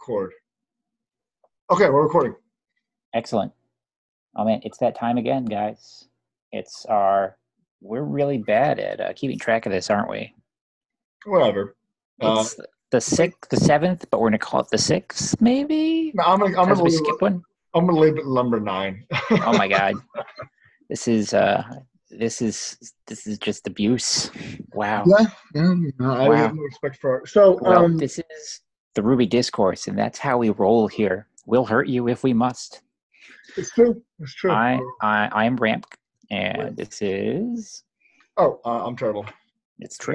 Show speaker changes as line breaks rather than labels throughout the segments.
Record. Okay, we're recording.
Excellent. Oh man, it's that time again, guys. We're really bad at keeping track of this, aren't we?
Whatever.
It's the sixth, the seventh, but we're gonna call it the sixth, maybe?
No, I'm
Because
gonna
we
leave,
skip one.
I'm gonna label it number 9.
Oh my god. This is this is just abuse. Wow.
Yeah, I have
Wow.
no respect for it. So,
Well, this is the Ruby Discourse, and that's how we roll here. We'll hurt you if we must.
it's true. It's true.
I am Ramp, and this is
I'm Turtle.
it's true.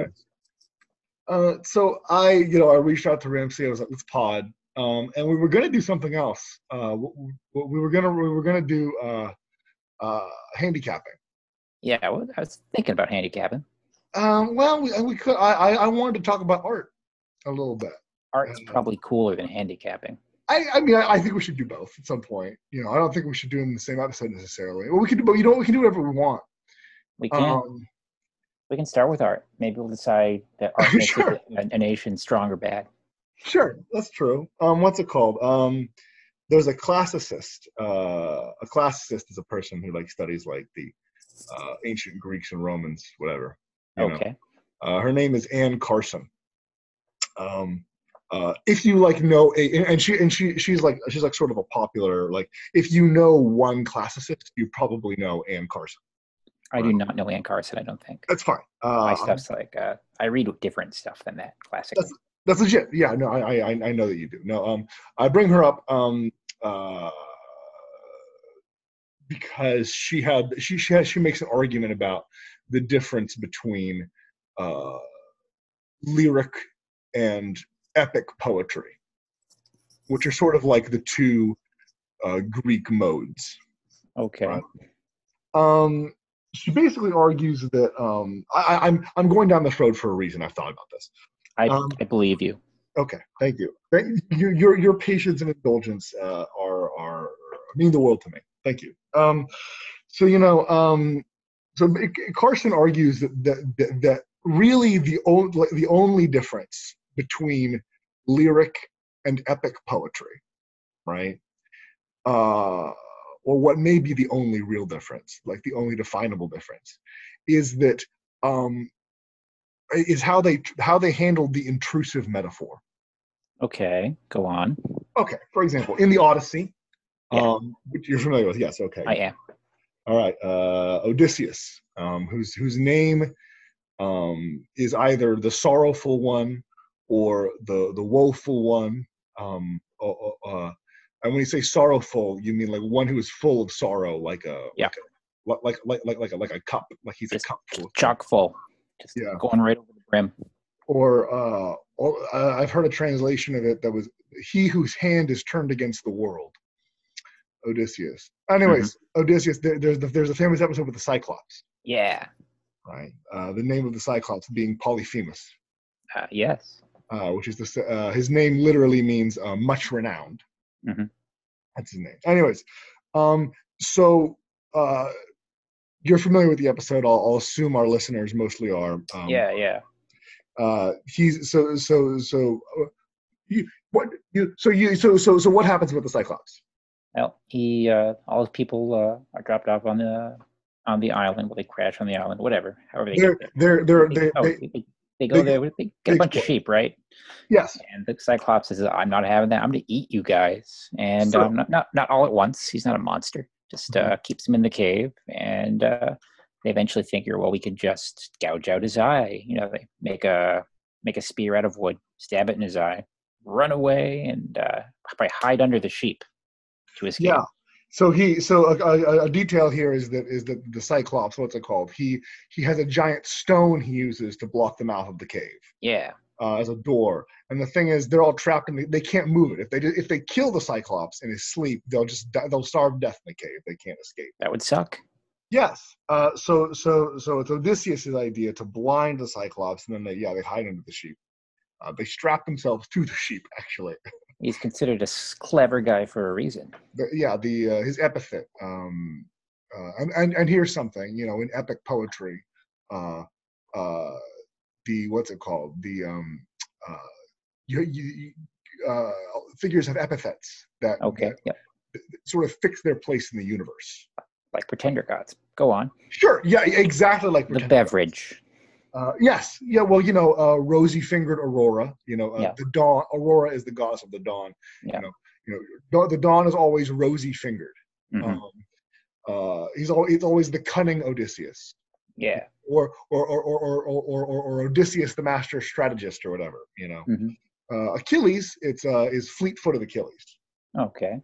So I reached out to Ramsey. I was like, let's pod. And we were gonna do something else. We were gonna do handicapping.
Yeah, well, I was thinking about handicapping.
Well, we could. I wanted to talk about art a little bit.
Art's probably cooler than handicapping.
I mean, I think we should do both at some point. I don't think we should do them in the same episode necessarily. Well, we can do, but we can do whatever we want.
We can. We can start with art. Maybe we'll decide that art makes
Sure.
a nation strong or bad.
Sure, that's true. What's it called? There's a classicist. A classicist is a person who studies the ancient Greeks and Romans, whatever.
Okay.
Her name is Anne Carson. If you know she's sort of a popular, if you know one classicist, you probably know Anne Carson.
I do not know Anne Carson. I don't think.
That's fine.
My stuff's I read different stuff than that. Classic.
That's legit. Yeah, no, I know that you do. No, I bring her up because she makes an argument about the difference between lyric and epic poetry, which are sort of like the two Greek modes.
Okay.
Right? She basically argues that I'm going down this road for a reason. I've thought about this.
I believe you.
Okay, thank you. Your patience and indulgence are mean the world to me. Thank you. So Carson argues that really the only difference between lyric and epic poetry, right? Or what may be the only real difference, the only definable difference, is that is how they handled the intrusive metaphor.
Okay, go on.
Okay, for example, in the Odyssey,
yeah.
Which you're familiar with, yes? Okay,
I am.
All right, Odysseus, whose name is either the sorrowful one or the woeful one. And when you say sorrowful, you mean one who is full of sorrow, like a cup, like he's just a cup full,
chock full, just going right over the brim.
Or I've heard a translation of it that was he whose hand is turned against the world. Odysseus. Anyways, Odysseus. There's a famous episode with the Cyclops.
Yeah.
Right. The name of the Cyclops being Polyphemus.
Yes.
Which is his name literally means much renowned.
Mm-hmm.
That's his name. Anyways, so you're familiar with the episode. I'll assume our listeners mostly are.
Yeah.
He's so what happens with the Cyclops?
Well, all his people are dropped off on the island. Well, they crash on the island, whatever. However they get there. They go there. They get a bunch of sheep, right?
Yes.
And the Cyclops says, "I'm not having that. I'm going to eat you guys." And not all at once. He's not a monster. Just keeps them in the cave, and they eventually figure, well, we could just gouge out his eye. They make a spear out of wood, stab it in his eye, run away, and probably hide under the sheep to escape.
Yeah. So a detail here is that the Cyclops, what's it called? He has a giant stone he uses to block the mouth of the cave.
Yeah.
As a door, and the thing is, they're all trapped and they can't move it. If they kill the Cyclops in his sleep, they'll starve to death in the cave. They can't escape.
That would suck.
Yes. So it's Odysseus' idea to blind the Cyclops, and then they hide under the sheep. They strap themselves to the sheep. Actually,
he's considered a clever guy for a reason.
His epithet. And here's something. In epic poetry, the what's it called? The figures have epithets that
Okay. Yep.
sort of fix their place in the universe.
Like pretender gods. Go on.
Sure. Yeah. Exactly like
The
pretender gods.
beverage.
Yes. Yeah. Well, rosy-fingered Aurora.
Yeah.
The dawn. Aurora is the goddess of the dawn.
Yeah.
The dawn is always rosy-fingered.
Hmm.
It's always the cunning Odysseus.
Yeah.
Or Odysseus, the master strategist, or whatever.
Hmm.
Achilles, is fleet-footed Achilles.
Okay.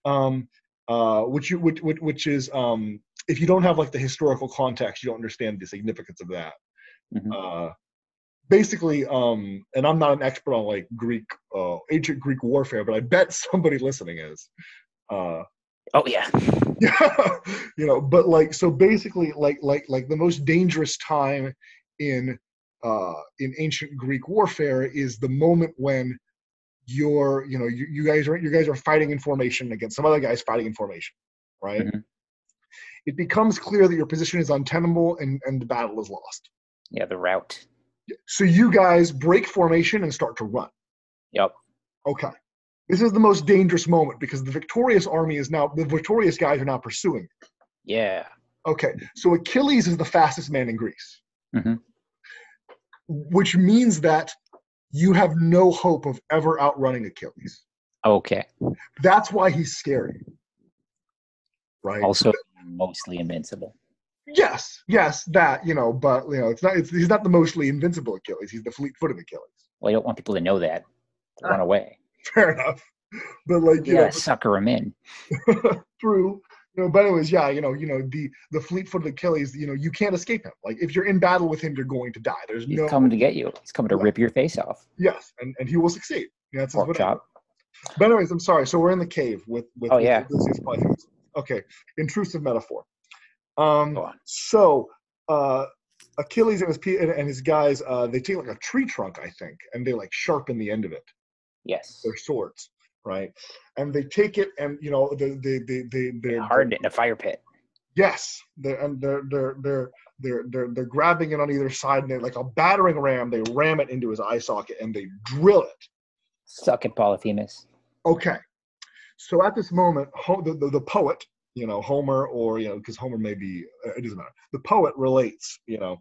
Which is if you don't have like the historical context, you don't understand the significance of that.
Hmm.
Basically, and I'm not an expert on like ancient Greek warfare, but I bet somebody listening is.
Oh yeah.
Yeah, but like so basically like the most dangerous time in ancient Greek warfare is the moment when you guys are fighting in formation against some other guys fighting in formation, right?
Hmm.
It becomes clear that your position is untenable and the battle is lost.
Yeah. The route.
So you guys break formation and start to run.
Yep.
Okay. This is the most dangerous moment because the victorious guys are now pursuing.
Yeah.
Okay. So Achilles is the fastest man in Greece,
Hmm.
which means that you have no hope of ever outrunning Achilles.
Okay.
That's why he's scary. Right.
Also, mostly invincible.
Yes, that, but he's not the mostly invincible Achilles. He's the fleet-footed Achilles.
Well, you don't want people to know that. They'll run away.
Fair enough. But like,
Yeah, sucker him in.
True. But anyways, yeah, the fleet-footed Achilles, you can't escape him. Like if you're in battle with him, you're going to die.
He's coming to get you. He's coming to rip your face off.
Yes, and he will succeed. That's his
Pork chop.
But anyways, I'm sorry. So we're in the cave with
Oh yeah.
Okay, intrusive metaphor.
Go on.
So Achilles and his guys, they take like a tree trunk, I think, and they like sharpen the end of it.
Yes.
Their swords, right? And they take it, and they're
hardened it in a fire pit.
Yes, they're grabbing it on either side, and they're like a battering ram. They ram it into his eye socket, and they drill it.
Suck it, Polyphemus.
Okay, so at this moment, the poet, Homer, or because Homer may be, it doesn't matter. The poet relates,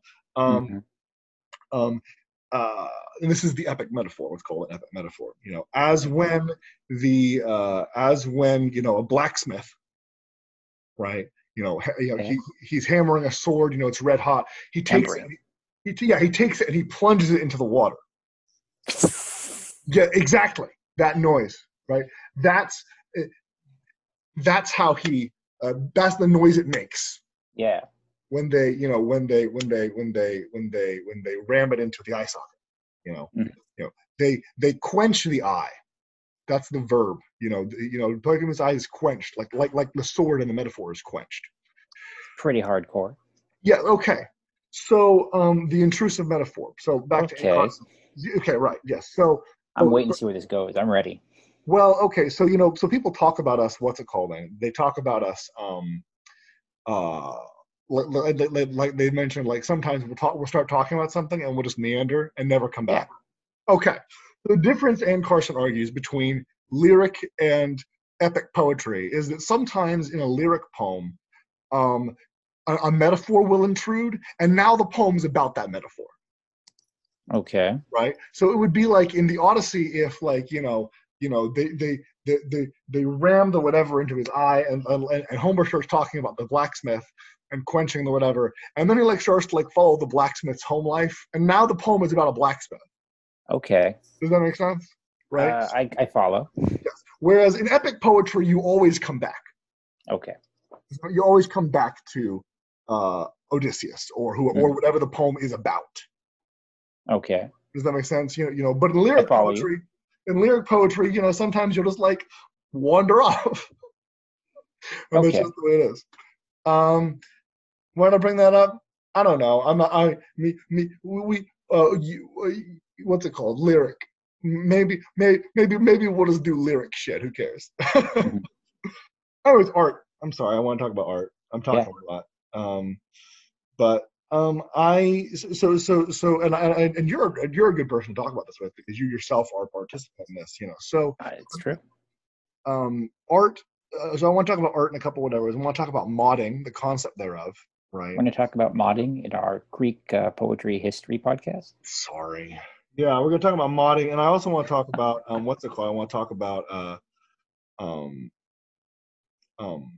and this is the epic metaphor. What's called an epic metaphor. As when a blacksmith, right? He's hammering a sword. It's red hot. He takes it. He takes it and he plunges it into the water. Yeah, exactly. That noise, right? That's how he. That's the noise it makes.
Yeah.
When they ram it into the eye socket, they quench the eye. That's the verb. Polyphemus' eye is quenched, like the sword in the metaphor is quenched.
Pretty hardcore.
Yeah. Okay. So the intrusive metaphor. So back to okay. Right. Yes. So
I'm waiting to see where this goes. I'm ready.
Well, okay. So so people talk about us. What's it called? Then they talk about us. Like they mentioned, like sometimes we'll start talking about something and we'll just meander and never come back. Yeah. Okay. The difference, and Carson argues, between lyric and epic poetry is that sometimes in a lyric poem, a metaphor will intrude, and now the poem's about that metaphor.
Okay.
Right. So it would be like in the Odyssey if, like, they ram the whatever into his eye, and Homer starts talking about the blacksmith and quenching the whatever, and then he like starts to like follow the blacksmith's home life, and now the poem is about a blacksmith.
Okay.
Does that make sense? Right.
I follow.
Yes. Whereas in epic poetry, you always come back.
Okay.
You always come back to Odysseus or whatever the poem is about.
Okay.
Does that make sense? But in lyric poetry, sometimes you'll just like wander off. And that's just the way it is. Why did I bring that up? I don't know. What's it called? Lyric. Maybe we'll just do lyric shit. Who cares? Oh, it's art. I'm sorry. I want to talk about art. I'm talking a lot. But And you're a good person to talk about this with because you yourself are a participant in this, you know. So,
It's true.
art. So I want to talk about art in a couple of whatever. I want to talk about modding, the concept thereof, right?
Want to talk about modding in our Greek poetry history podcast?
Sorry. Yeah, we're gonna talk about modding, and I also want to talk about what's it called? I want to talk about um, um,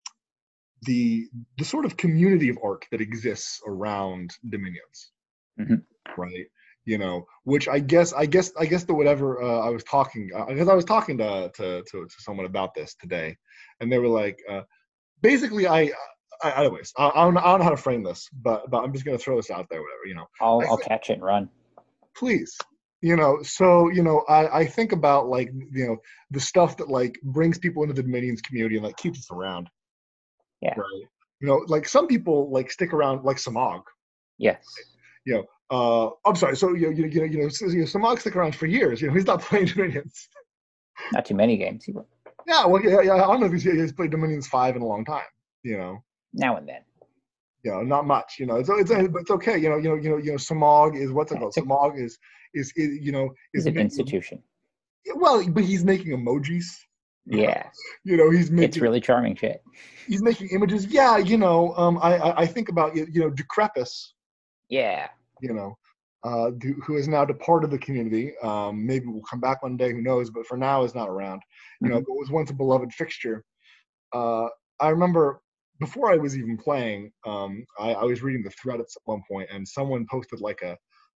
the sort of community of art that exists around Dominions,
Mm-hmm.
right? You know, which I guess the whatever I was talking because I was talking to someone about this today, and they were like, basically, anyways, I don't know how to frame this, but I'm just gonna throw this out there, whatever, you know.
I'll catch it and run.
Please, you know. So you know, I think about like you know the stuff that like brings people into the Dominions community and like keeps us around.
Yeah.
Right. You know, like some people like stick around, like Samog.
Yes.
You know, I'm sorry. So Samog stick around for years. You know, he's not playing Dominions.
Not too many games.
Yeah, well, yeah. I don't know if he's played Dominions 5 in a long time. You know,
Now and then.
you know, not much. You know, it's okay. Samog is what's it called? Samog is
He's an institution.
Well, but he's making emojis.
Yeah.
You know,
it's really charming shit.
He's making images. Yeah, you know, I think about Decrepus.
Yeah.
You know, who has now departed the community. Maybe will come back one day, who knows? But for now, is not around. You know, but was once a beloved fixture. I remember before I was even playing, I was reading the thread at one point, and someone posted like a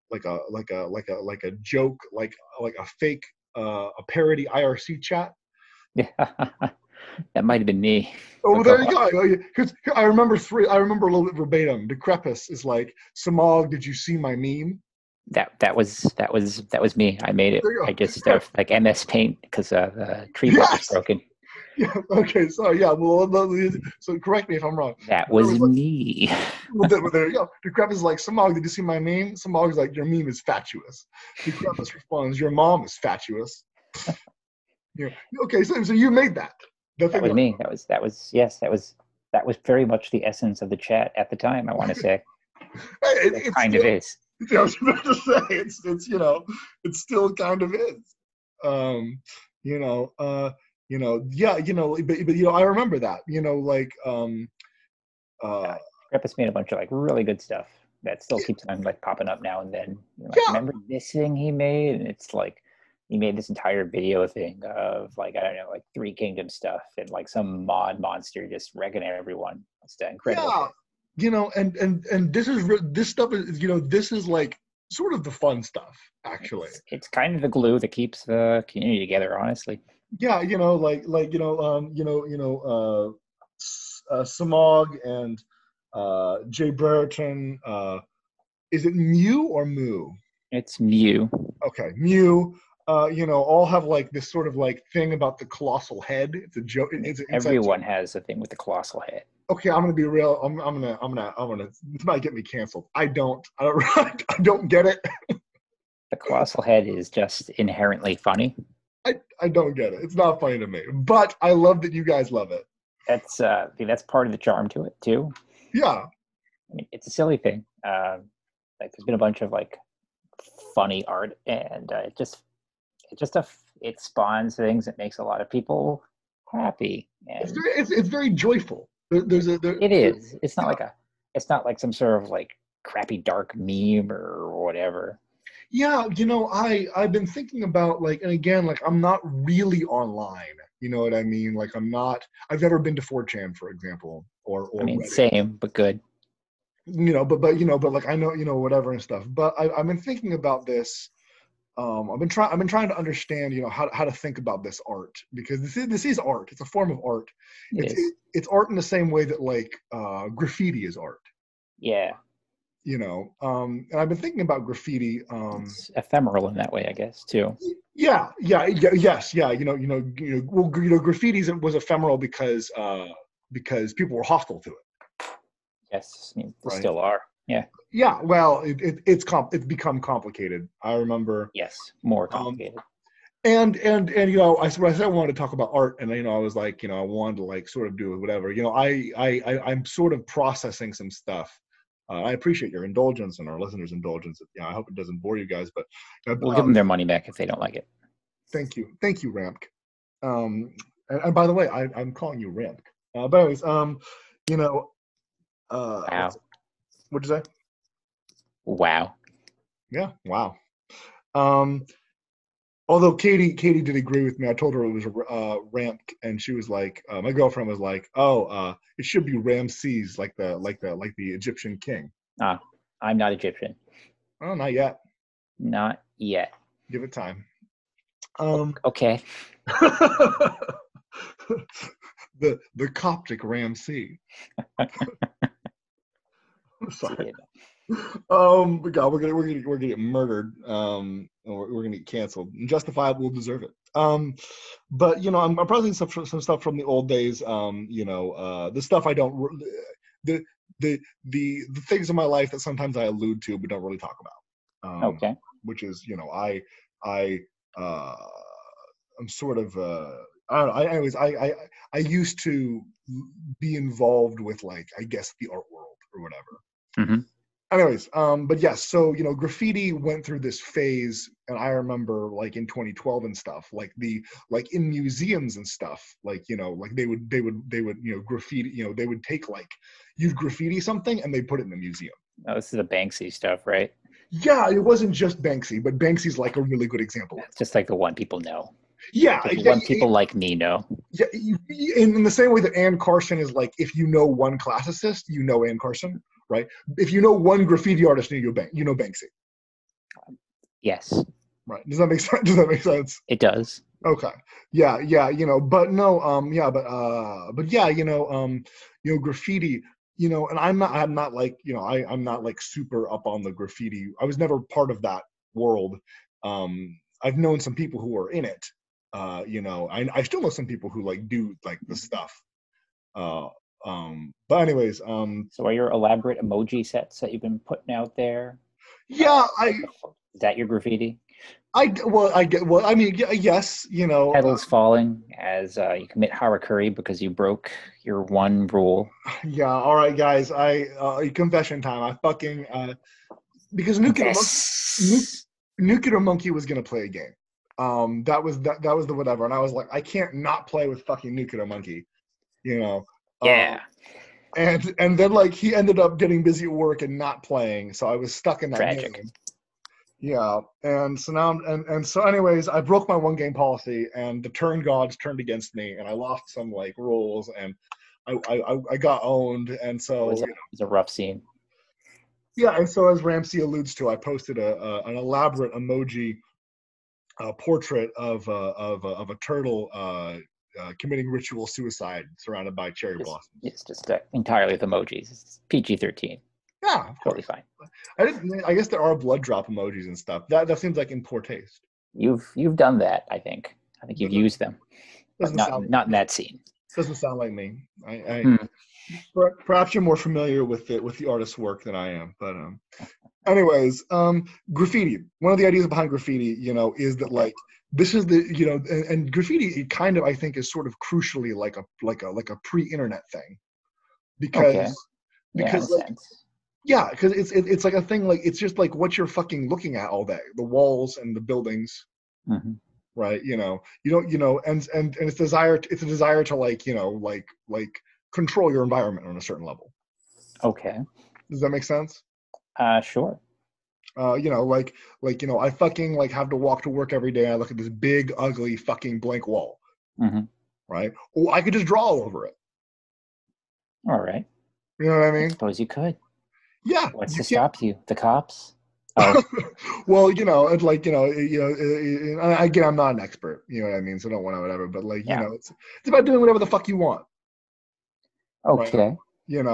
joke, like a fake a parody IRC chat.
Yeah, that might have been me.
Oh, there you go. Because I remember a little bit verbatim. Decrepus is like, Samog, did you see my meme?
That was me. I made it. I just like MS Paint because the tree block was broken.
Yeah. Okay. So yeah. Well, so correct me if I'm wrong.
That was me.
Well, there you go. Decrepus is like, Samog, did you see my meme? Samog's like, your meme is fatuous. Decrepus responds, your mom is fatuous. Yeah. Okay. So you made that.
That was me. That was very much the essence of the chat at the time. I want to say. It kind of is.
I was about to say it's you know it still kind of is. Yeah, but I remember that.
Decrepus made a bunch of like really good stuff that still keeps on like popping up now and then. Remember this thing he made? And it's like he made this entire video thing of like, I don't know, like 3 Kingdom stuff and like some mod monster just wrecking everyone. It's incredible.
Yeah, and this stuff is this is like sort of the fun stuff actually.
It's kind of the glue that keeps the community together, honestly.
Yeah, Samog and Jay Brereton. Is it Mew or Moo?
It's Mew.
Okay, Mew. All have like this sort of like thing about the colossal head. It's a joke.
Everyone has a thing with the colossal head.
Okay, I'm gonna be real. I'm gonna. This might get me canceled. I don't get it.
The colossal head is just inherently funny.
I don't get it. It's not funny to me, but I love that you guys love it.
That's part of the charm to it too.
Yeah.
I mean, it's a silly thing. Like there's been a bunch of like funny art, and it spawns things that makes a lot of people happy. And
it's very joyful.
It is. It's not like some sort of like crappy dark meme or whatever.
Yeah, I've been thinking about like, and again, like I'm not really online. You know what I mean? Like I've never been to 4chan, for example, or
I mean,
Reddit.
same, but good.
But like I know, whatever and stuff. But I've been thinking about this. I've been trying to understand, how to think about this art, because this is art. It's a form of art. It's art in the same way that like graffiti is art.
Yeah.
And I've been thinking about graffiti.
It's ephemeral in that way, I guess, too.
Yeah. Yes. Yeah. Graffiti was ephemeral because people were hostile to it.
Yes, I mean, they still are. Yeah.
Yeah. Well, it's become complicated. I remember.
Yes, more complicated.
And I said I wanted to talk about art, and I was like, I wanted to like sort of do whatever. I'm sort of processing some stuff I appreciate your indulgence and our listeners' indulgence. I hope it doesn't bore you guys, but
We'll give them their money back if they don't like it.
thank you, Ramp. And by the way, I'm calling you Ramp. But anyways, you know,
Wow.
what'd you say?
Wow.
Yeah, wow. Although Katie did agree with me. I told her it was Ramp, and she was like, my girlfriend was like, "Oh, it should be Ramses, like the Egyptian king."
I'm not Egyptian.
Oh, not yet.
Not yet.
Give it time.
Okay.
the Coptic Ramsey. Sorry. God, we're gonna get murdered. We're gonna get canceled. Justifiable will deserve it. But I'm probably some stuff from the old days. The stuff I don't the the things in my life that sometimes I allude to but don't really talk about.
Okay.
Which is I I'm sort of I don't know. I used to be involved with, like, I guess, the art world or whatever.
Mm-hmm.
Anyways, but yes, so graffiti went through this phase, and I remember, like, in 2012 and stuff, like in museums and stuff, like they would graffiti, they would take, like, you'd graffiti something and they put it in the museum.
Oh, this is the Banksy stuff, right?
Yeah, it wasn't just Banksy, but Banksy's like a really good example.
It's just like the one people know.
Yeah,
the one people like me know.
Yeah, in the same way that Ann Carson is, like, if you know one classicist, you know Ann Carson, right? If you know one graffiti artist, you know Banksy.
Yes.
Right. Does that make sense? Does that make sense?
It does.
Okay. Yeah. But no. Yeah. But yeah. Graffiti. And I'm not like, I'm not like super up on the graffiti. I was never part of that world. I've known some people who are in it. I still know some people who, like, do, like, the stuff. But anyways.
So are your elaborate emoji sets that you've been putting out there?
Yeah.
Is that your graffiti?
Yes.
Petals falling as you commit harakiri because you broke your one rule.
Yeah. All right, guys. Confession time. I fucking because Nuclear Monkey was gonna play a game. That was the whatever, and I was like, I can't not play with fucking Nuclear Monkey.
Yeah.
And then, like, he ended up getting busy at work and not playing, so I was stuck in that game. Yeah, and so now, so anyways, I broke my one game policy, and the turn gods turned against me, and I lost some, like, rules, and I got owned, and so
it was a rough scene.
Yeah, and so as Ramsey alludes to, I posted an elaborate emoji portrait of a turtle committing ritual suicide surrounded by cherry blossoms.
It's just entirely with emojis. It's PG-13.
Yeah, of
totally
course.
Fine.
I guess there are blood drop emojis and stuff. That seems like in poor taste.
You've done that. I think you've used them, but not in that scene.
Doesn't sound like me. Perhaps you're more familiar with the artist's work than I am. But anyways, graffiti. One of the ideas behind graffiti, is that, like, this is the and graffiti, it kind of, I think, is sort of crucially like a pre-internet thing, because it's like a thing, like, it's just like what you're fucking looking at all day, the walls and the buildings.
Mm-hmm.
Right. You don't, and it's a desire to, like control your environment on a certain level.
Okay.
Does that make sense?
Sure.
I fucking, like, have to walk to work every day. I look at this big, ugly, fucking blank wall.
Mm-hmm.
Right. Or I could just draw all over it.
All right.
You know what I mean?
I suppose you could.
Yeah.
What's to stop you? The cops? Oh.
Well, it's like, again, I'm not an expert, you know what I mean? So don't want to whatever, but, like, it's about doing whatever the fuck you want.
Okay.
Right?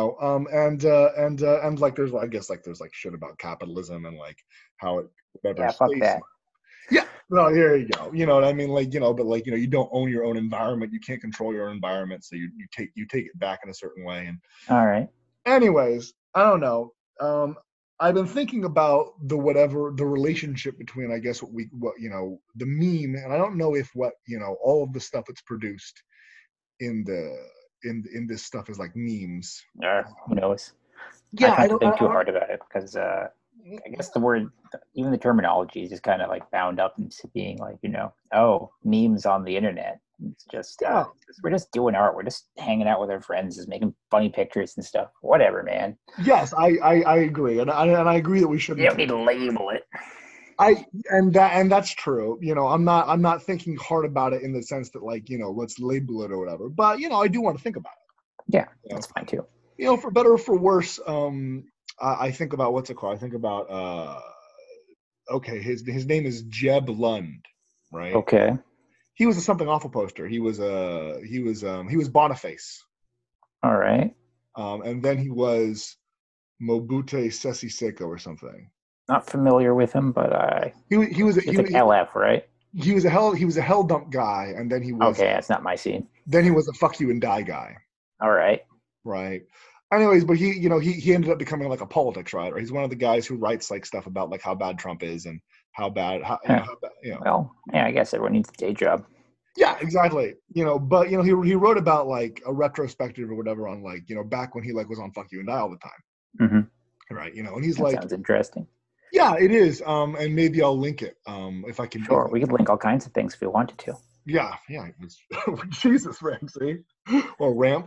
And like, there's, I guess, like, there's, like, shit about capitalism and, like, how it, whatever.
Yeah, fuck that.
Yeah. No, here you go. You know what I mean? Like, but, like, you don't own your own environment. You can't control your own environment. So you take it back in a certain way. And
all right.
Anyways, I don't know. I've been thinking about the relationship between, I guess, the meme, and I don't know if all of the stuff that's produced in this stuff is like memes.
Who knows? I
Yeah,
try not to think too hard about it because I guess the word, even the terminology, is just kind of like bound up into being like, oh, memes on the internet. It's just
yeah.
we're just doing art. We're just hanging out with our friends, just making funny pictures and stuff. Whatever, man.
Yes, I agree, and I agree that we
You
shouldn't
don't
take.
need to label it.
And that's true. I'm not thinking hard about it in the sense that like let's label it or whatever. But I do want to think about
Yeah,
it.
that's fine too.
For better or for worse, I think about what's it called? I think about okay, his name is Jeb Lund, right?
Okay.
He was a something awful poster. He was Boniface,
All right.
and then he was Mobute Sese Seko or something.
Not familiar with him, but
He
it's like LF, right?
he was a hell dump guy, and
Okay, that's not my scene.
then he was a fuck you and die guy,
All right.
right? Anyways, but he ended up becoming like a politics writer. He's one of the guys who writes like stuff about like how bad Trump is and how bad
Huh.
how bad,
Well, yeah, I guess everyone needs a day job.
yeah, exactly. But he wrote about like a retrospective or whatever on like back when he like was on fuck you and die all the time,
Mm-hmm.
right? And he's
That
like,
sounds interesting.
yeah, it is. And maybe I'll link it if I can.
Sure, we could link all kinds of things if we wanted to.
Yeah, yeah. Jesus, Ramsey or Ramp.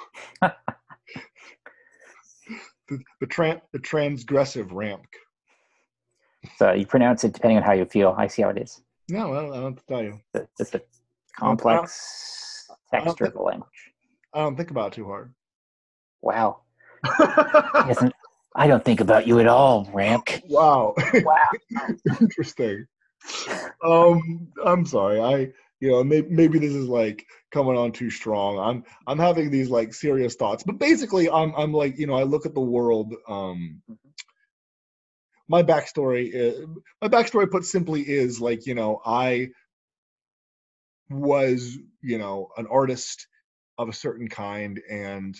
The transgressive Ramp.
So you pronounce it depending on how you feel. I see how it is.
No, I don't have to tell you.
Just the
I don't, I don't,
complex
I don't
texture
think
of the language.
I don't think about it too hard.
Wow. Listen, I don't think about you at all, Ramk.
Wow.
Wow.
Interesting. I'm sorry. Maybe this is like coming on too strong. I'm having these like serious thoughts, but basically, I'm like, I look at the world. My backstory, put simply, is like, I was, an artist of a certain kind, and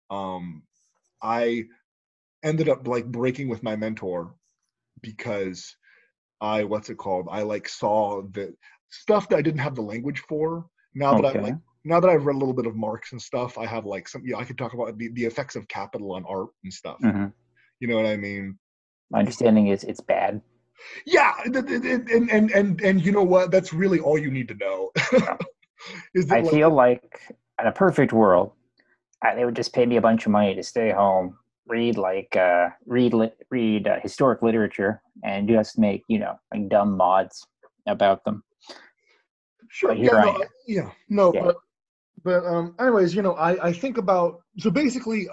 I ended up like breaking with my mentor because I like saw the stuff that I didn't have the language for.
Okay.
Now that I've read a little bit of Marx and stuff, I have like some, I could talk about the effects of capital on art and stuff.
Mm-hmm.
You know what I mean?
My understanding is it's bad.
Yeah, and you know what? That's really all you need to know.
No.
Is that
I
like,
feel like in a perfect world, they would just pay me a bunch of money to stay home, read historic literature, and just make like dumb mods about them.
sure,
But
yeah,
here I
no,
am.
yeah, no,
Yeah.
but anyways, I think about, so basically,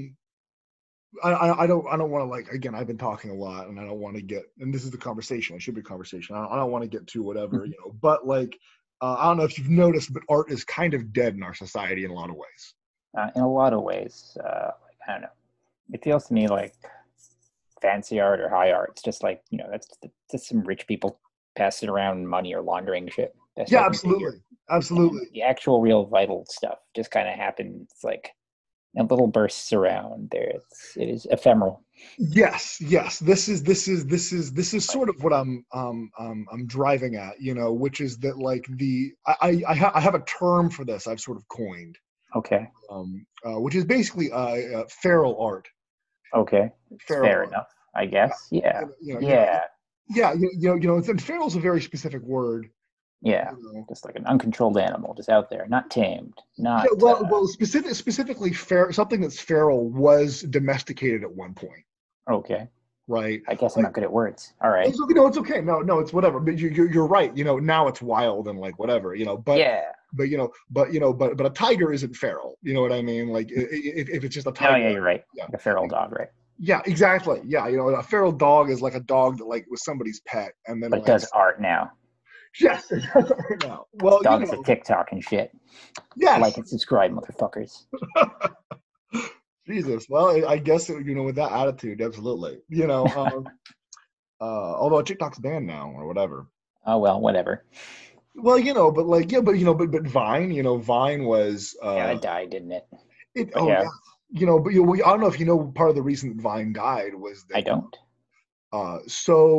I don't want to, like, again, I've been talking a lot, and I don't want to get, and this is the conversation, it should be a conversation, I don't want to get to whatever,
Mhm.
but like, I don't know if you've noticed, but art is kind of dead in our society in a lot of ways.
In a lot of ways, like, I don't know. It feels to me like fancy art or high art. It's just like that's just some rich people passing around money or laundering shit. Best I
Yeah,
can figure.
absolutely,
And
absolutely.
the actual, real, vital stuff just kind of happens like in little bursts around there. It is ephemeral.
Yes. This is sort of what I'm driving at, which is that like I have a term for this I've sort of coined,
Okay.
which is basically feral art.
Okay. It's
Feral
fair
art.
enough, I guess. Yeah.
You know, you know, you know,
Yeah.
yeah, and feral is a very specific word.
Yeah.
You know.
Just like an uncontrolled animal, just out there, not tamed,
Yeah,
not.
well, specifically, something that's feral was domesticated at one point,
Okay.
right?
I guess I'm
Like,
not good at words. All right.
it's okay. No, it's whatever. But you're right. Now it's wild and like whatever.
Yeah.
But a tiger isn't feral. You know what I mean? Like if it's just a
No,
tiger.
yeah, you're right.
Yeah.
Like a feral dog, right?
Yeah, exactly. Yeah, a feral dog is like a dog that like was somebody's pet, and then
But it
like,
does art now.
yes, now. Well,
Dog is a TikTok and shit. Like
yes.
and subscribe, motherfuckers.
Jesus. Well, I guess with that attitude, absolutely. Although TikTok's banned now or whatever.
Oh well, whatever.
Well, but like, yeah, but Vine, Vine was
Yeah, that died, didn't it?
it.
But
Oh
yeah,
yeah, but I don't know if part of the reason that Vine died was
I
that
don't.
so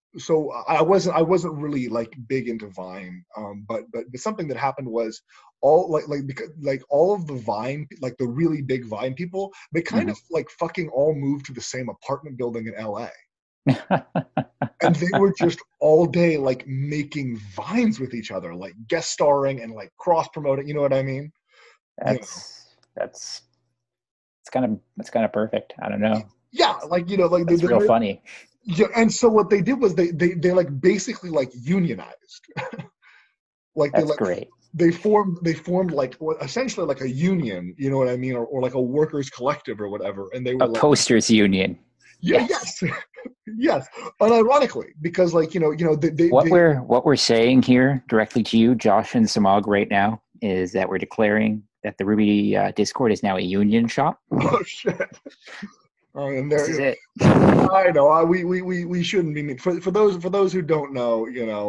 so I wasn't really like big into Vine, but something that happened was because like all of the Vine, like the really big Vine people, they kind
Mhm.
of like fucking all moved to the same apartment building in LA. And they were just all day like making vines with each other, like guest starring and like cross promoting, you know what I mean? You know.
That's it's kind of perfect. I don't know.
Yeah, like like
That's real funny.
yeah, and so what they did was they like basically like unionized. Like
That's great.
they formed like essentially like a union, you know what I mean, or like a workers collective or whatever, and they
A
were like,
posters union.
yeah,
Yes.
yes, yes, unironically, because like
What we're saying here directly to you, Josh and Samog, right now is that we're declaring that the Ruby Discord is now a union shop.
oh shit. And
This is
there,
it.
I know. We shouldn't be for those who don't know.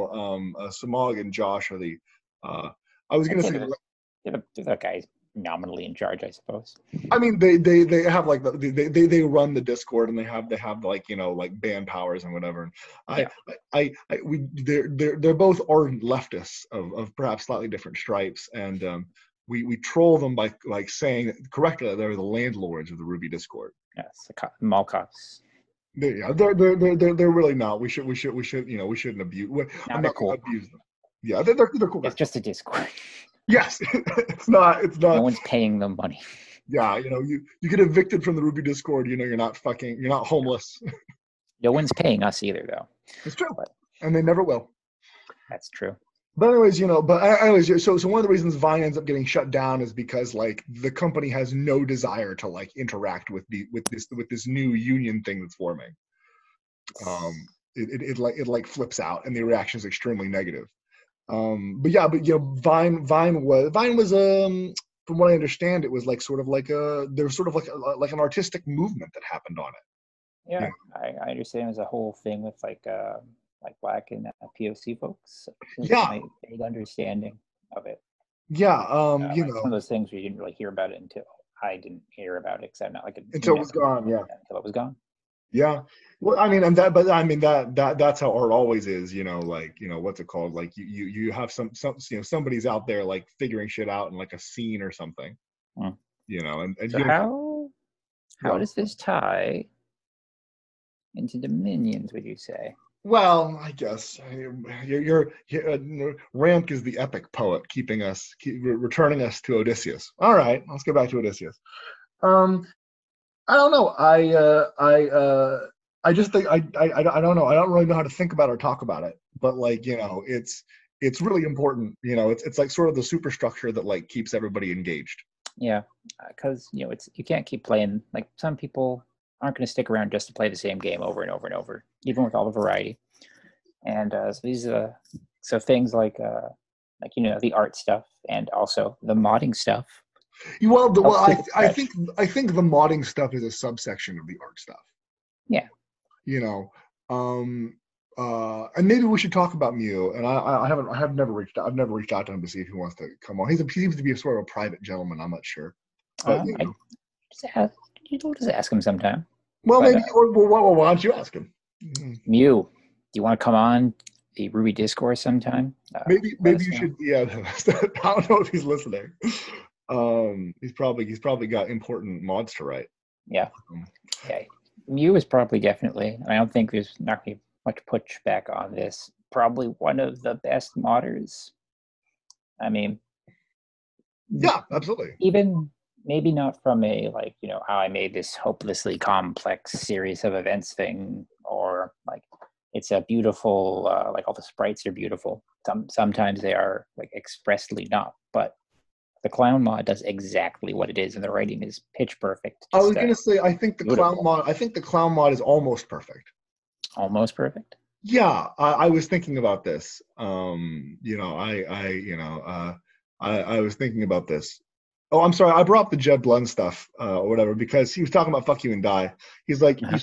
Samog and Josh are the. Uh, I was gonna say.
The guy's nominally in charge, I suppose.
I mean, they have like they run the Discord, and they have like like band powers and whatever. And I
Yeah.
I we they're both ardent leftists of perhaps slightly different stripes, and we troll them by like saying correctly that they're the landlords of the Ruby Discord.
Yes. Mall cops.
Yeah, they're really not. We shouldn't abuse.
Now
I'm
they're
not going
cool.
to abuse them. Yeah, they're cool
It's
guys.
just a Discord.
Yes, it's not. It's
No
not.
one's paying them money.
Yeah, you get evicted from the Ruby Discord. You're not homeless.
No one's paying us either, though.
It's true,
But
and they never will.
that's true.
But anyways, so one of the reasons Vine ends up getting shut down is because like the company has no desire to like interact with this new union thing that's forming. Um, it flips out, and the reaction is extremely negative. But yeah, but Vine was from what I understand, it was like sort of like there was sort of like an artistic movement that happened on it.
Yeah,
Yeah,
I understand there's a whole thing with like Black and POC folks. This is
yeah,
my vague understanding of it.
yeah.
It's one of those things where you didn't really hear about it until I didn't hear about it because I'm not like a
Until it was
never
gone. Yeah,
until it was gone.
yeah. Well, I mean, that's how art always is. Like what's it called? Like you have somebody's out there like figuring shit out in like a scene or something.
Hmm.
And
So
you
how
go.
does this tie into Dominions? Would you say?
Well, I guess Ramk is the epic poet, returning us to Odysseus. All right, let's go back to Odysseus. Um, I don't know. I just think I don't know. I don't really know how to think about it or talk about it. But like it's really important. It's like sort of the superstructure that like keeps everybody engaged.
Yeah, because it's you can't keep playing. Like some people aren't going to stick around just to play the same game over and over and over, even with all the variety. And so these so things like the art stuff and also the modding stuff
Well,
helps keep it
I
fresh.
think the modding stuff is a subsection of the art stuff.
Yeah.
you know um and maybe we should talk about Mew. And I've never reached out to him to see if he wants to come on. He seems to be a sort of a private gentleman. I'm not sure, but
I just ask, you'll just ask him sometime.
well,
But
maybe, or well, why don't you ask him?
Mew, do you want to come on the Ruby Discourse sometime? Let
Maybe
us
you
know.
should. Yeah, I don't know if he's listening. He's probably got important mods to write.
Yeah.
Um,
Yeah. Mew is probably definitely, I don't think there's not going to be much pushback on this, probably one of the best modders. I mean,
yeah, absolutely.
even maybe not from a how I made this hopelessly complex series of events thing, or like it's a beautiful like all the sprites are beautiful. Sometimes they are like expressly not, but the clown mod does exactly what it is, and the writing is pitch perfect,
I was
just
gonna say
beautiful,
I think the clown mod is almost perfect.
almost perfect.
Yeah, I was thinking about this. I was thinking about this. Oh, I'm sorry. I brought up the Jed Blund stuff or whatever because he was talking about "fuck you and die." He's like,
Uh-huh.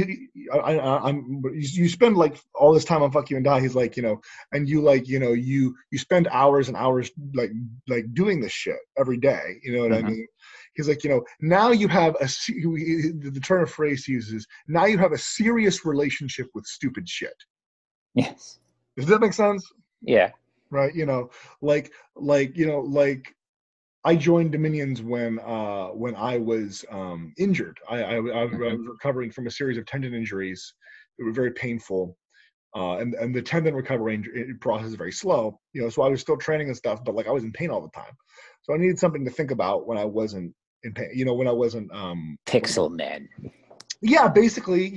you spend like all this time on "fuck you and die." He's like, and you like, you spend hours and hours like doing this shit every day. You know what I
Hmm.
mean? He's like, now you have the turn of phrase he uses. Now you have a serious relationship with stupid shit.
Yes.
Does that make sense?
Yeah.
Right? Like I joined Dominions when I was injured. I
Hmm.
was recovering from a series of tendon injuries that were very painful, and the tendon recovery process is very slow. So I was still training and stuff, but like I was in pain all the time. So I needed something to think about when I wasn't in pain. When I wasn't.
Pixel Man.
Yeah, basically,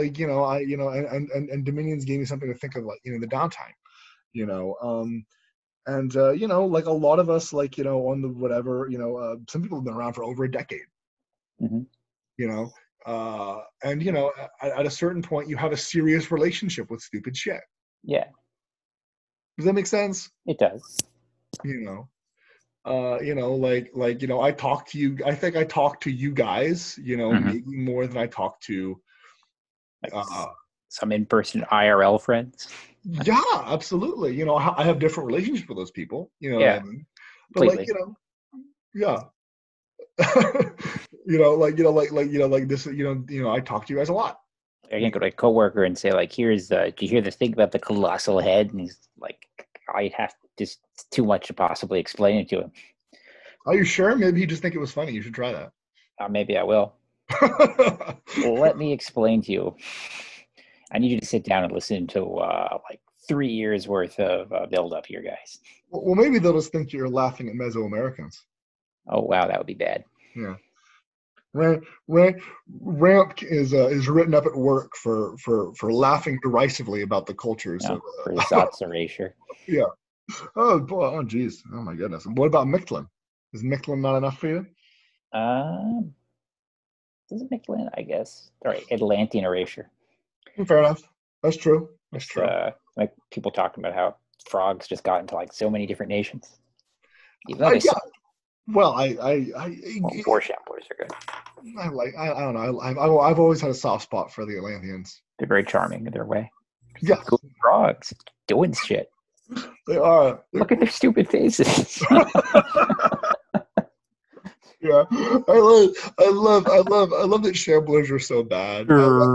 and Dominions gave me something to think of, like the downtime. You know, and like a lot of us, like on the whatever, some people have been around for over a decade.
Hmm.
You know, and at a certain point, you have a serious relationship with stupid shit.
Yeah,
Does that make sense?
it does.
You know, I talk to you. I think I talk to you guys,
Hmm.
maybe more than I talk to.
Like
Uh,
some in-person IRL friends.
yeah, absolutely. I have different relationships with those people. You know what I
Yeah,
mean? But like,
completely.
yeah. Like this. I talk to you guys a lot.
I can go to a coworker and say, like, here's do you hear the thing about the colossal head? And he's like, I have just too much to possibly explain it to him.
Are you sure? Maybe you just think it was funny. You should try that.
Maybe I will. Let me explain to you. I need you to sit down and listen to like 3 years worth of build up here, guys.
Well, maybe they'll just think you're laughing at Mesoamericans.
Oh wow, that would be bad.
Yeah. Ramp is written up at work for laughing derisively about the cultures of.
No, for Zat's erasure.
Yeah. Oh boy. Oh geez. Oh my goodness. And what about Mictlan? Is Mictlan not enough for you?
Um, does it make Atlantic? I guess. All right, Atlantean erasure.
Fair enough. That's true. That's
Just
true.
like people talking about how frogs just got into like so many different nations. Even though they
Yeah.
suck.
Well,
Well, four shamblers are good.
I don't know. I've always had a soft spot for the Atlanteans.
They're very charming in their way. Just like
Yes,
cool frogs doing shit.
they are.
Look at their stupid faces.
Yeah, I love that shamblers are so bad.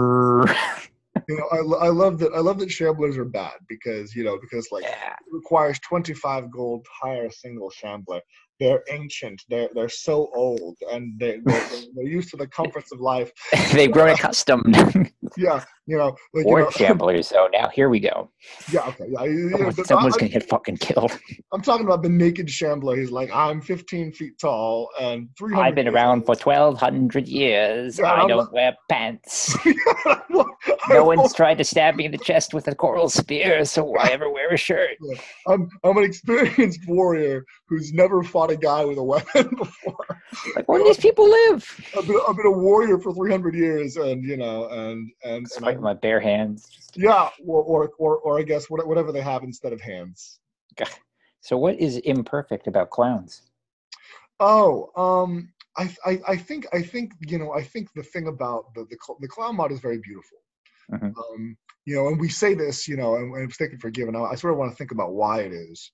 I love that shamblers are bad because like
Yeah.
it requires 25 gold to hire a single shambler. They're ancient. They're so old, and they're used to the comforts of life.
They've grown accustomed.
Yeah,
Dwarf shamblers, though. Now here we go.
yeah, okay, yeah.
Someone's gonna get fucking killed.
I'm talking about the naked shambler. He's like, I'm 15 feet tall and
I've
300
been
years
around
old.
for 1,200 years.
Yeah, and
I
I'm like,
don't wear pants. No
I'm,
one's tried to stab me in the chest with a coral spear, so why ever wear a shirt?
yeah, I'm an experienced warrior who's never fought a guy with a weapon before.
Like, where do these people live?
I've been a warrior for 300 years, and
Just
and
fight
I,
with my bare hands.
yeah, or I guess whatever they have instead of hands.
So, what is imperfect about clowns?
Oh, I think the thing about the clown mod is very beautiful.
Hmm.
And we say this, and it's taken for given. I sort of want to think about why it is.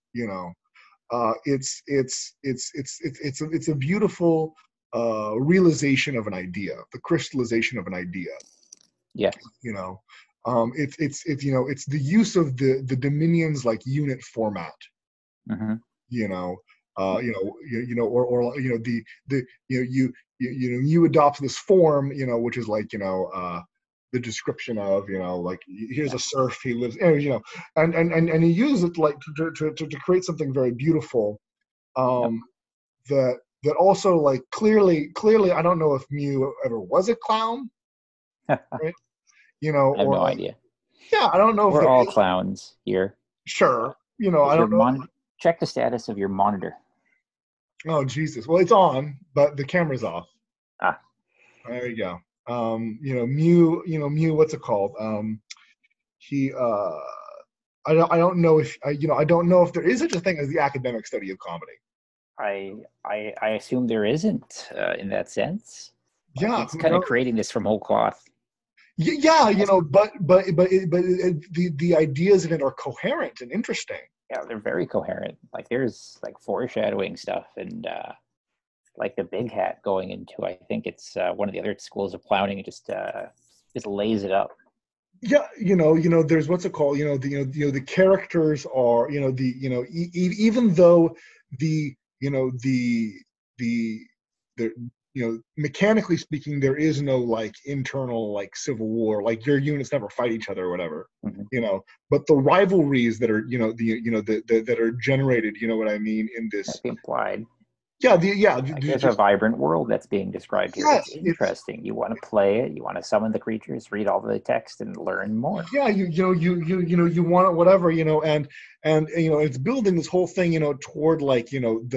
It's a beautiful realization of an idea, the crystallization of an idea.
Yeah.
You know, it's the use of the Dominions like unit format.
Hmm.
You know, or the you adopt this form, which is like the description of like here's
Yeah.
a serf, he lives, and he uses it like to create something very beautiful,
Yep.
that also like clearly I don't know if Mew ever was a clown,
I
right?
have
Or
no
like,
idea.
yeah, I don't know if
We're
there
all
is.
clowns here.
Sure, I
Is your
don't know.
monitor? Check the status of your monitor.
Oh Jesus, well it's on but the camera's off.
Ah,
There you go. Mew, what's it called? He I don't know if I don't know if there is such a thing as the academic study of comedy.
I assume there isn't in that sense. Like
Yeah,
he's
who
kind of
knows?
creating this from whole cloth.
Yeah,
Yes.
the ideas in it are coherent and interesting.
Yeah, they're very coherent. Like there's like foreshadowing stuff and like the big hat going into I think it's one of the other schools of clowning. It just lays it up.
Yeah, there's what's it called? The characters are, even though the, the, the, mechanically speaking, there is no like internal like civil war, like your units never fight each other or whatever,
Mhm.
but the rivalries that are, that are generated, you know what I mean, in
That'd
this,
be implied. Like there's a
just,
vibrant world that's being described here. It's
yes, it's,
interesting. You want to play it. You want to summon the creatures, read all the text, and learn more.
yeah, you want it, whatever, and it's building this whole thing, toward like,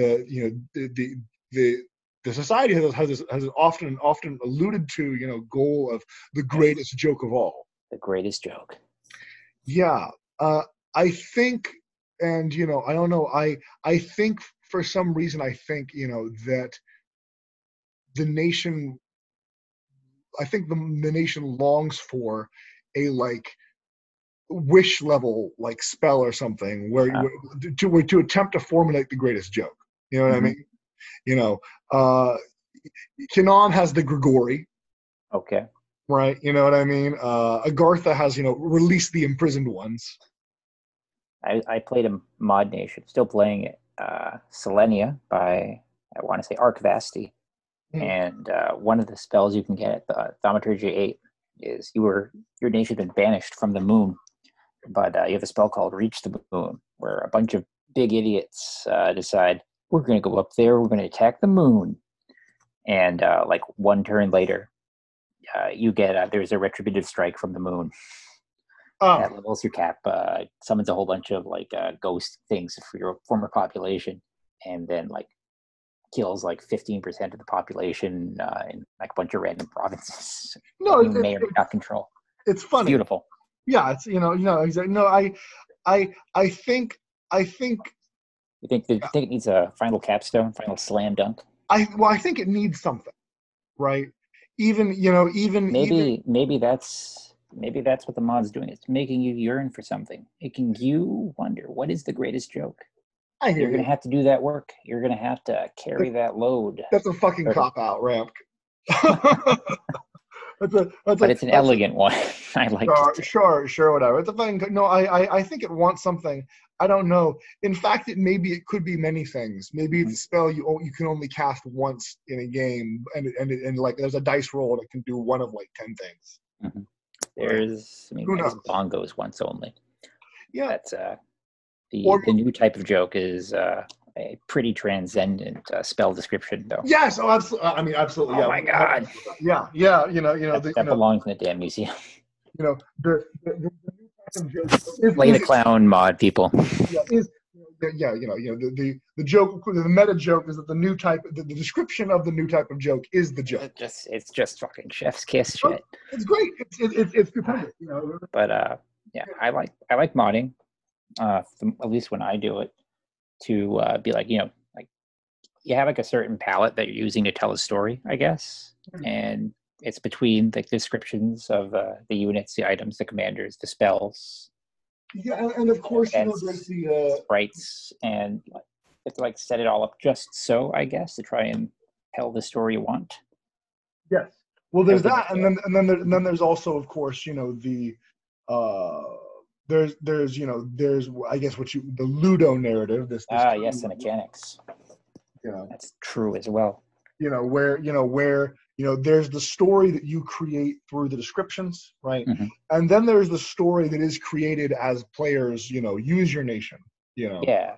the the society has often alluded to, goal of the
Yes,
greatest joke of all.
the greatest joke.
Yeah, uh, I think, and I don't know, I think for some reason, I think, that the nation, I think the nation longs for a like wish level like spell or something
Uh,
to attempt to formulate the greatest joke. You know what I
mhm.
mean? You know, uh, Kanan has the Grigori,
Okay.
right? You know what I mean? Agartha has, release the imprisoned ones.
I played a mod nation, still playing it. Selenia by, I want to say, Archvasti.
Mhm.
And one of the spells you can get at the Thaumaturgy 8 is your nation has been banished from the moon, but you have a spell called Reach the Moon, where a bunch of big idiots decide we're going to go up there, we're going to attack the moon, and like one turn later, you get there's a retributive strike from the moon
Oh,
that levels your cap, summons a whole bunch of like ghost things for your former population, and then like kills like 15% of the population in like a bunch of random provinces that
no,
you may or may not control.
it's
It's
funny.
beautiful.
Yeah, it's, exactly. No, I think, I think,
You think it needs a final capstone, final slam dunk?
I think it needs something, right? Even, even,
Maybe that's what the mod's doing. It's making you yearn for something, making you wonder what is the greatest joke.
I hear
You're gonna
you.
have to do that work. You're gonna have to carry
That's,
that load.
that's a fucking
Or,
cop out, Ramp. That's
but
a
it's an
that's
elegant one. I like to
Sure,
say.
sure, whatever. It's a thing. No, I think it wants something. I don't know. In fact, it could be many things. Maybe it's
Mhm,
a spell you can only cast once in a game, and like there's a dice roll that can do one of like 10 things.
mhm.
Right?
I mean,
Who
I guess
knows?
bongos once only.
Yeah.
That's
Or
the new type of joke is a pretty transcendent spell description, though.
yes. Oh, absolutely. I mean, absolutely.
Oh
Yeah.
my god,
100%. Yeah. Yeah.
that belongs in the damn museum.
The new type of joke
Slay the clown mod, people.
yeah, is yeah, the joke, the meta joke is that the new type, the description of the new type of joke is the joke.
It's just fucking chef's kiss
Oh,
shit.
it's great. It's stupendous.
But yeah, I like modding. At least when I do it, to be like like you have like a certain palette that you're using to tell a story, I guess, and it's between the descriptions of the units, the items, the commanders, the spells,
Yeah, and of course, there's
events,
the
sprites, and like you have to like set it all up just so, I guess, to try and tell the story you want.
yes. Well,
I
there's
don't think
that,
it's
and
a
then there's also, of course, the uh there's, I guess, the Ludo narrative, this
yes, the mechanics.
you know
That's true as well.
where there's the story that you create through the descriptions, right?
Hmm.
And then there's the story that is created as players, use your nation, you know
Yeah,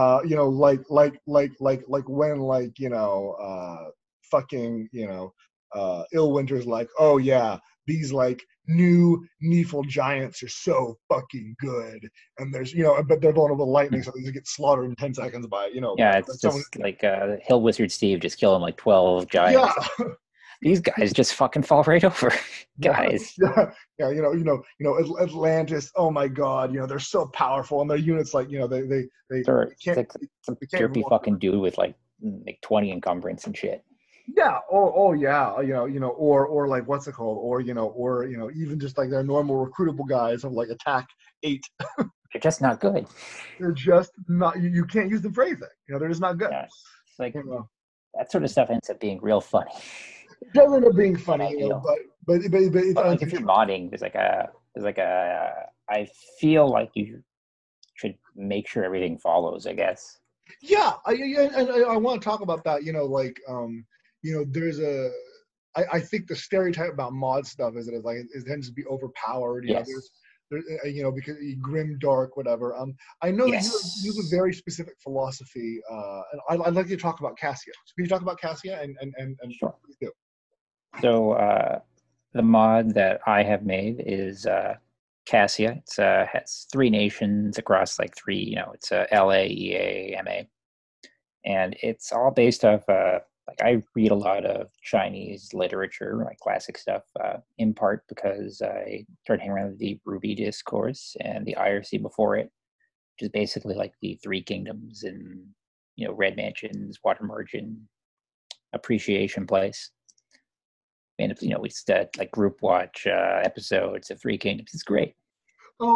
like when, like, fucking, Illwinter's like, oh yeah, these like new Nephil giants are so fucking good, and there's, but they're vulnerable to lightning, so they get slaughtered in 10 seconds by,
yeah. It's
someone.
just like Hill Wizard Steve just killing like 12
Yeah.
giants. These guys just fucking fall right over,
Yeah,
guys.
yeah, Atlantis. Oh my God, they're so powerful, and their units, like, they
It's
can't
like some
they can't even
derpy
walk
fucking dude with like 20 encumbrance and shit.
Yeah. Oh yeah. Or like, what's it called? Or even just like their normal recruitable guys of like attack 8.
They're just not good.
They're just not. You can't use them for anything. They're just not good.
Yeah, it's like
You know,
that sort of stuff ends up being real funny
it does end up being
and
funny.
ideal.
But it's
But like if you're modding, there's like It's like I feel like you should make sure everything follows, I guess.
Yeah, I want to talk about that. There's I think the stereotype about mod stuff is that it tends to be overpowered.
Yes.
Because grim, dark, whatever. I know that you have a
Yes.
very specific philosophy, and I'd like you to talk about Cassia. So can you talk about Cassia and
Sure.
please do.
So the mod that I have made is Cassia. It's has 3 nations across like three. It's LA, EA, MA, and it's all based off. Like I read a lot of Chinese literature, like classic stuff, in part because I started hanging around with the Ruby discourse and the IRC before it, which is basically like the Three Kingdoms and Red Mansion's Water Margin appreciation place. And we just like group watch episodes of Three Kingdoms. It's great.
Oh,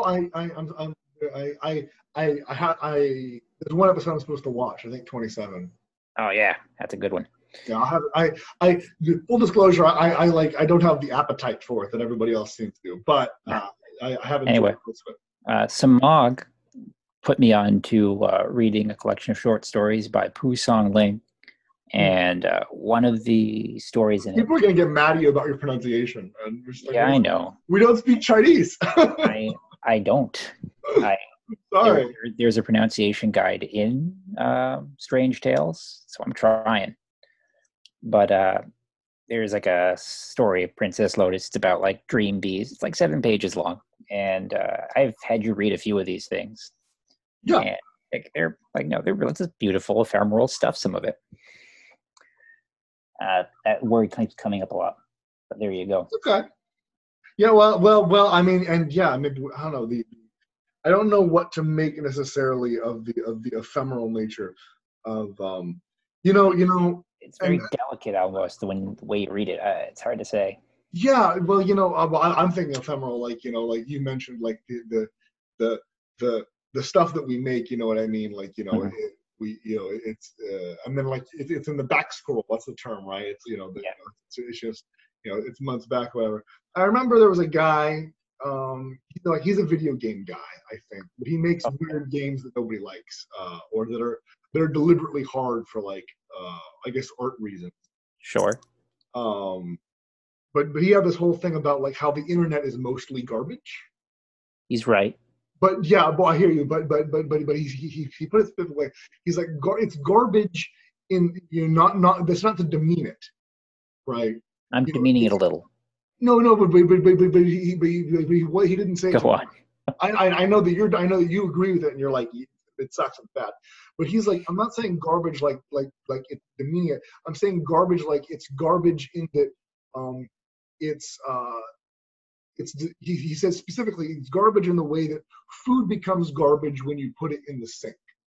there's one episode I'm supposed to watch. I think 27.
Oh yeah, that's a good one.
Yeah, full disclosure, I don't have the appetite for it that everybody else seems to, but I haven't.
Anyway, Samog put me on to reading a collection of short stories by Pu Song Ling, and one of the stories in
people are going to get mad at you about your pronunciation. And
yeah, I know.
We don't speak Chinese.
I don't.
Sorry.
There's a pronunciation guide in Strange Tales, so I'm trying. But there's like a story of Princess Lotus. It's about like dream bees. It's like 7 pages long, and I've had you read a few of these things.
Yeah,
and they're really just beautiful ephemeral stuff. Some of it. That word keeps coming up a lot, but there you go.
Okay. Yeah. Well. I mean, and yeah. Maybe I don't know I don't know what to make necessarily of the ephemeral nature of
It's very delicate almost the way you read it. It's hard to say.
Yeah, well, I'm thinking ephemeral, like you mentioned, like the stuff that we make. You know what I mean? Like and then like it's in the back scroll. What's the term, right? It's it's just it's months back, whatever. I remember there was a guy. He's a video game guy, I think, but he makes weird games that nobody likes, or that are deliberately hard for I guess art reasons.
Sure.
But he had this whole thing about like how the internet is mostly garbage.
He's right.
But yeah, I hear you. But he put it this way. He's like it's garbage in not that's not to demean it, right?
I'm demeaning it a little.
No, but he didn't say.
Go on.
I know that you agree with it, and you're like it sucks and bad. But he's like, I'm not saying garbage like it's demeaning it. I'm saying garbage like it's garbage in that he says specifically it's garbage in the way that food becomes garbage when you put it in the sink.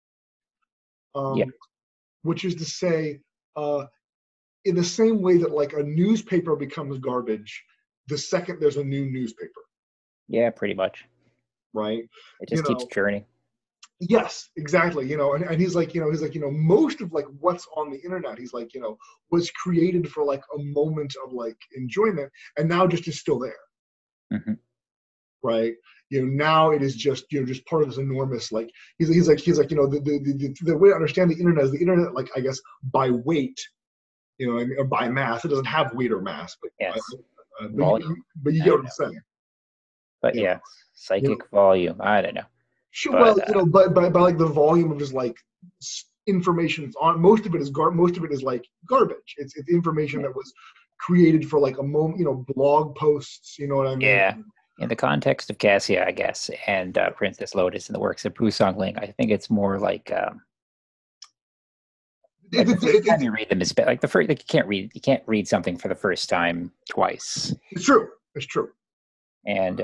Which is to say, in the same way that like a newspaper becomes garbage the second there's a new newspaper.
Yeah, pretty much.
Right.
It just keeps churning.
Yes, exactly. And he's like, most of like what's on the internet, he's like, was created for like a moment of like enjoyment, and now just is still there.
Mm-hmm.
Right. Now it is just part of this enormous like he's like the way I understand the internet is the internet, like I guess by weight, or by mass. It doesn't have weight or mass, but
yes.
But you get what I'm saying.
But yeah, psychic volume. I don't know.
Sure. Well, but by like the volume of just like information on most of it is like garbage. It's information that was created for like a moment. Blog posts. You know what I mean?
Yeah. In the context of Cassia, I guess, and Princess Lotus and the works of Pu Song Ling, I think it's more like. You read them, like the first. Like you can't read something for the first time twice.
It's true.
And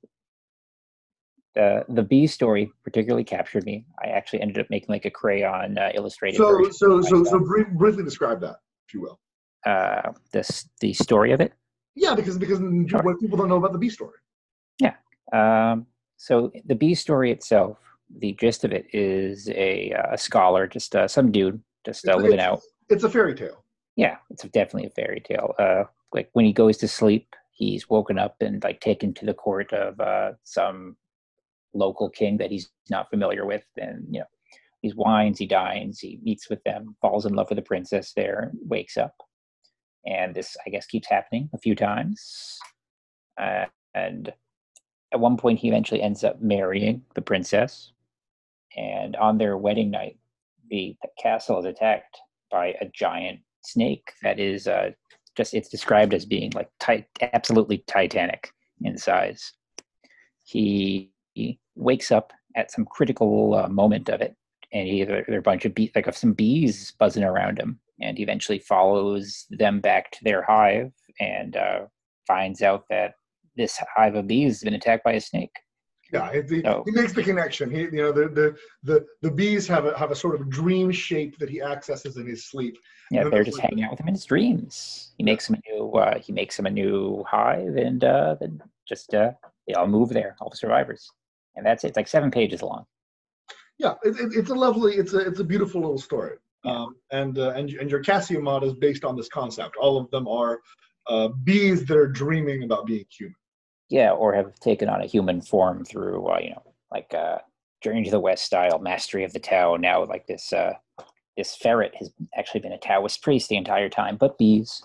the bee story particularly captured me. I actually ended up making like a crayon illustrated version.
So briefly describe that, if you will.
The story of it.
Yeah, because sure. What people don't know about the bee story.
Yeah. So the bee story itself, the gist of it is a scholar, just some dude, just living out.
It's a fairy tale.
Yeah, it's definitely a fairy tale. Like when he goes to sleep, he's woken up and like taken to the court of some local king that he's not familiar with, and he wines, he dines, he meets with them, falls in love with the princess there, wakes up, and this I guess keeps happening a few times, and at one point he eventually ends up marrying the princess, and on their wedding night, the castle is attacked by a giant snake that is it's described as being like absolutely titanic in size. He wakes up at some critical moment of it, and there are a bunch of some bees buzzing around him, and he eventually follows them back to their hive and finds out that this hive of bees has been attacked by a snake.
Yeah, he makes the connection. The bees have a sort of dream shape that he accesses in his sleep.
Yeah, they're just hanging out with him in his dreams. He makes him a new hive, and then just they all move there, all the survivors, and that's it. It's like 7 pages long.
Yeah, it's a beautiful little story. Yeah. And your Cassia mod is based on this concept. All of them are bees that are dreaming about being human.
Yeah, or have taken on a human form through, Journey to the West style mastery of the Tao. Now, like this ferret has actually been a Taoist priest the entire time, but bees.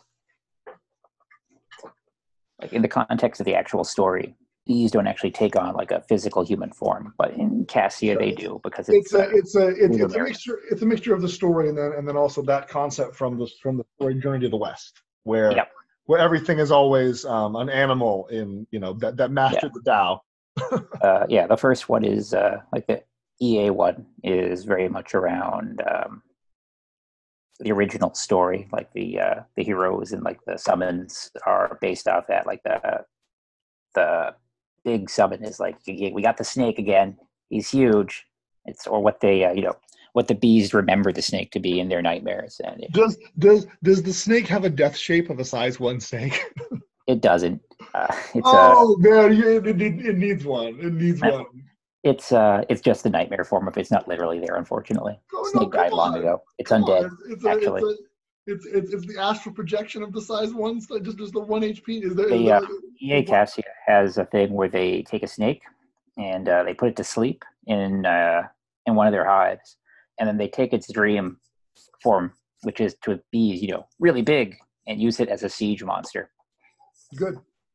Like in the context of the actual story, bees don't actually take on like a physical human form, but in Cassia they do, because it's a
mixture. It's a mixture of the story and then also that concept from the story Journey to the West, where everything is always an animal that mastered the Tao.
The first one is like the EA one is very much around the original story, like the heroes and like the summons are based off that. Like the big summon is like, we got the snake again. He's huge. It's or what they what the bees remember the snake to be in their nightmares. And
does the snake have a death shape of a size 1 snake?
It doesn't.
Man, it needs one. It needs one.
It's just the nightmare form of it. It's not literally there, unfortunately. Snake died long ago. It's undead. Actually,
it's the astral projection of the size 1, just the 1 HP. Is there?
EA Cassia has a thing where they take a snake and they put it to sleep in one of their hives, and then they take its dream form, which is to be really big, and use it as a siege monster.
Good.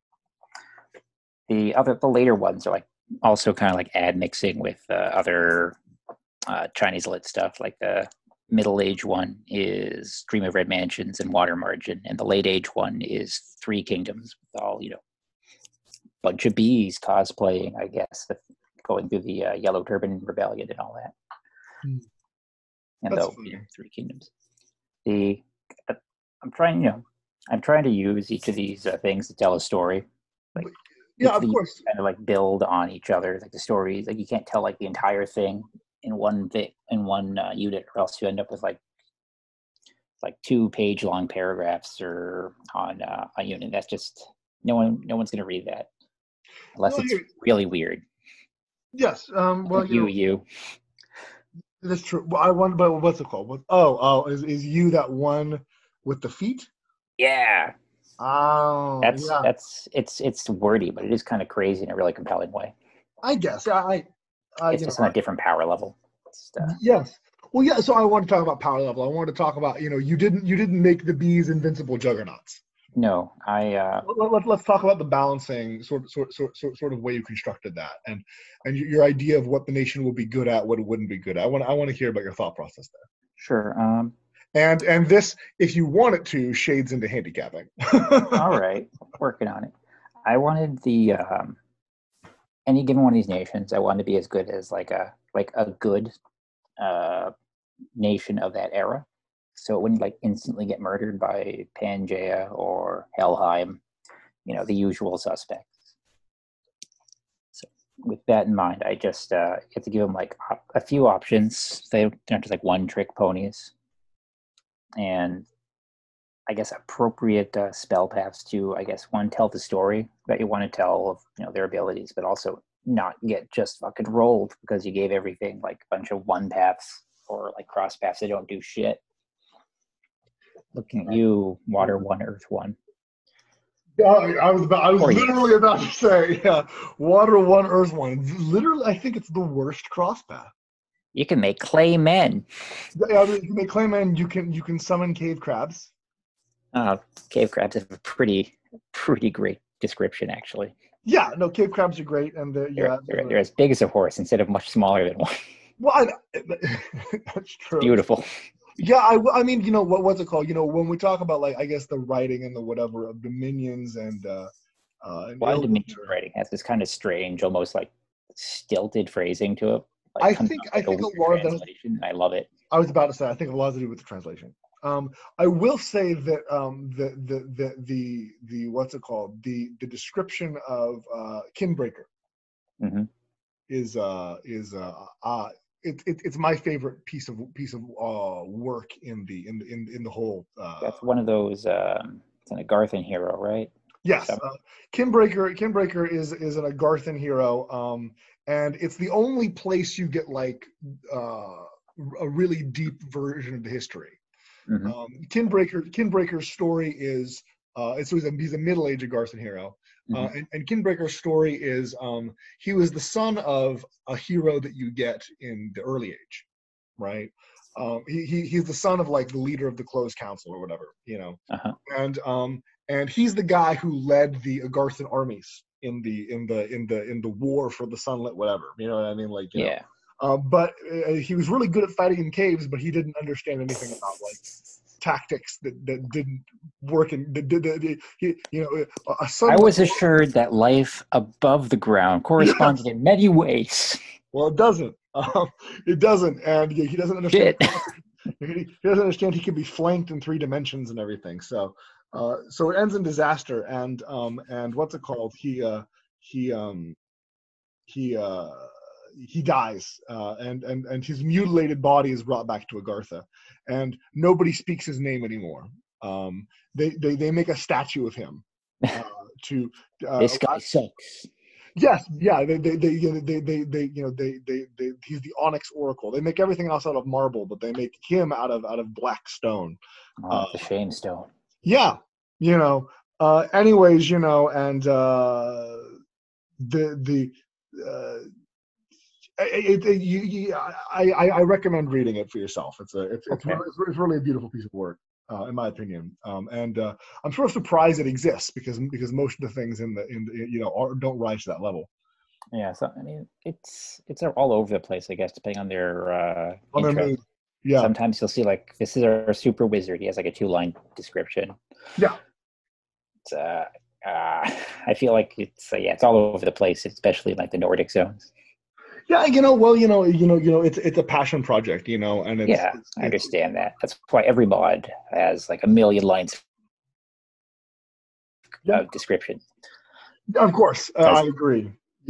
The later ones are like also kind of like admixing with other Chinese lit stuff. Like the middle age one is Dream of Red Mansions and Water Margin, and the late age one is Three Kingdoms with all bunch of bees cosplaying, I guess, going through the Yellow Turban Rebellion and all that. And Three Kingdoms. I'm trying to use each of these things to tell a story. Like,
of course.
Kind of like build on each other. Like the stories, like you can't tell like the entire thing in one unit, or else you end up with like 2-page long paragraphs or on a unit. That's just no one's going to read that unless it's really weird.
Yes.
You.
That's true. Well, I wonder, but what's it called? Is you that one with the feet?
Yeah.
Oh,
it's wordy, but it is kind of crazy in a really compelling way.
I guess.
It's just on a different power level.
Yes. Well, yeah. So I want to talk about power level. I want to talk about you didn't make the bees invincible juggernauts.
No,
Let's talk about the balancing sort of way you constructed that, and your idea of what the nation would be good at, what it wouldn't be good at. I want to hear about your thought process there.
Sure.
And this, if you want it to, shades into handicapping.
All right, working on it. I wanted the any given one of these nations, I wanted to be as good as like a good nation of that era, so it wouldn't like instantly get murdered by Pangaea or Helheim, the usual suspects. So with that in mind, I just have to give them like a few options. They're not just like one-trick ponies. And I guess appropriate spell paths to, I guess, one, tell the story that you want to tell of their abilities, but also not get just fucking rolled because you gave everything like a bunch of one paths or like cross paths that don't do shit. Looking at you, Water 1, Earth 1.
I was
Or
literally
yes.
about to say, yeah, Water One, Earth One. Literally, I think it's the worst cross path.
You can make clay men.
Yeah, I mean, you can make Clayman. You can summon cave crabs.
Cave crabs have a pretty great description, actually.
Yeah, no, cave crabs are great, and
They're,
yeah,
they're, they're as big as a horse instead of much smaller than one.
well, that's
It's
true.
beautiful.
Yeah, I mean, what's it called? When we talk about like I guess the writing and the whatever of Dominions and
One Dominion
Illuminor,
writing has this kind of strange, almost like stilted phrasing to it. Like comes off
I
like a
think a
weird
lot of that.
translation. I love it.
I was about to say I think a lot to do with the translation. I will say that the what's it called? The description of Kinbreaker
Hmm.
is it's my favorite piece of work in the whole.
That's one of those. It's an Agarthan hero, right?
Yes,
Some,
Kinbreaker is an Agarthan hero, and it's the only place you get like uh, a really deep version of the history.
hmm
Kinbreaker's story is he's a middle aged Agarthan hero,
hmm
and Kinbreaker's story is he was the son of a hero that you get in the early age, right? He's the son of like the leader of the Closed Council or whatever,
Uh-huh.
and he's the guy who led the Agarthan armies in the war for the Sunlit, whatever. You know what I mean? Like
Yeah.
but he was really good at fighting in caves, but he didn't understand anything about like tactics that didn't work. And a
I
Sunlit.
was assured that life above the ground corresponded
Yes,
in many ways.
well, it doesn't. It doesn't, and he doesn't understand.
Shit.
He doesn't understand he can be flanked in 3 dimensions and everything. So it ends in disaster. And what's it called? He he uh, he dies, and his mutilated body is brought back to Agartha, and nobody speaks his name anymore. They make a statue of him uh, to
This guy sucks.
yes, yeah, he's the Onyx Oracle. They make everything else out of marble, but they make him out of black stone.
Oh, the shame stone.
Yeah, you know. Anyways, and the uh, I recommend reading it for yourself.
Okay.
It's really a beautiful piece of work, in my opinion. And I'm sort of surprised it exists because most of the things don't rise to that level.
Yeah, so I mean, it's all over the place, I guess, depending on their
On their mood,
interest.
yeah,
Sometimes you'll see like this is our super wizard. He has like a 2-line description.
yeah.
It's, I feel like it's all over the place, especially in like the Nordic zones.
Yeah, it's a passion project, and
Yeah, I understand that. That's why every mod has like a million lines
yeah,
of description.
of course, I
Because
agree.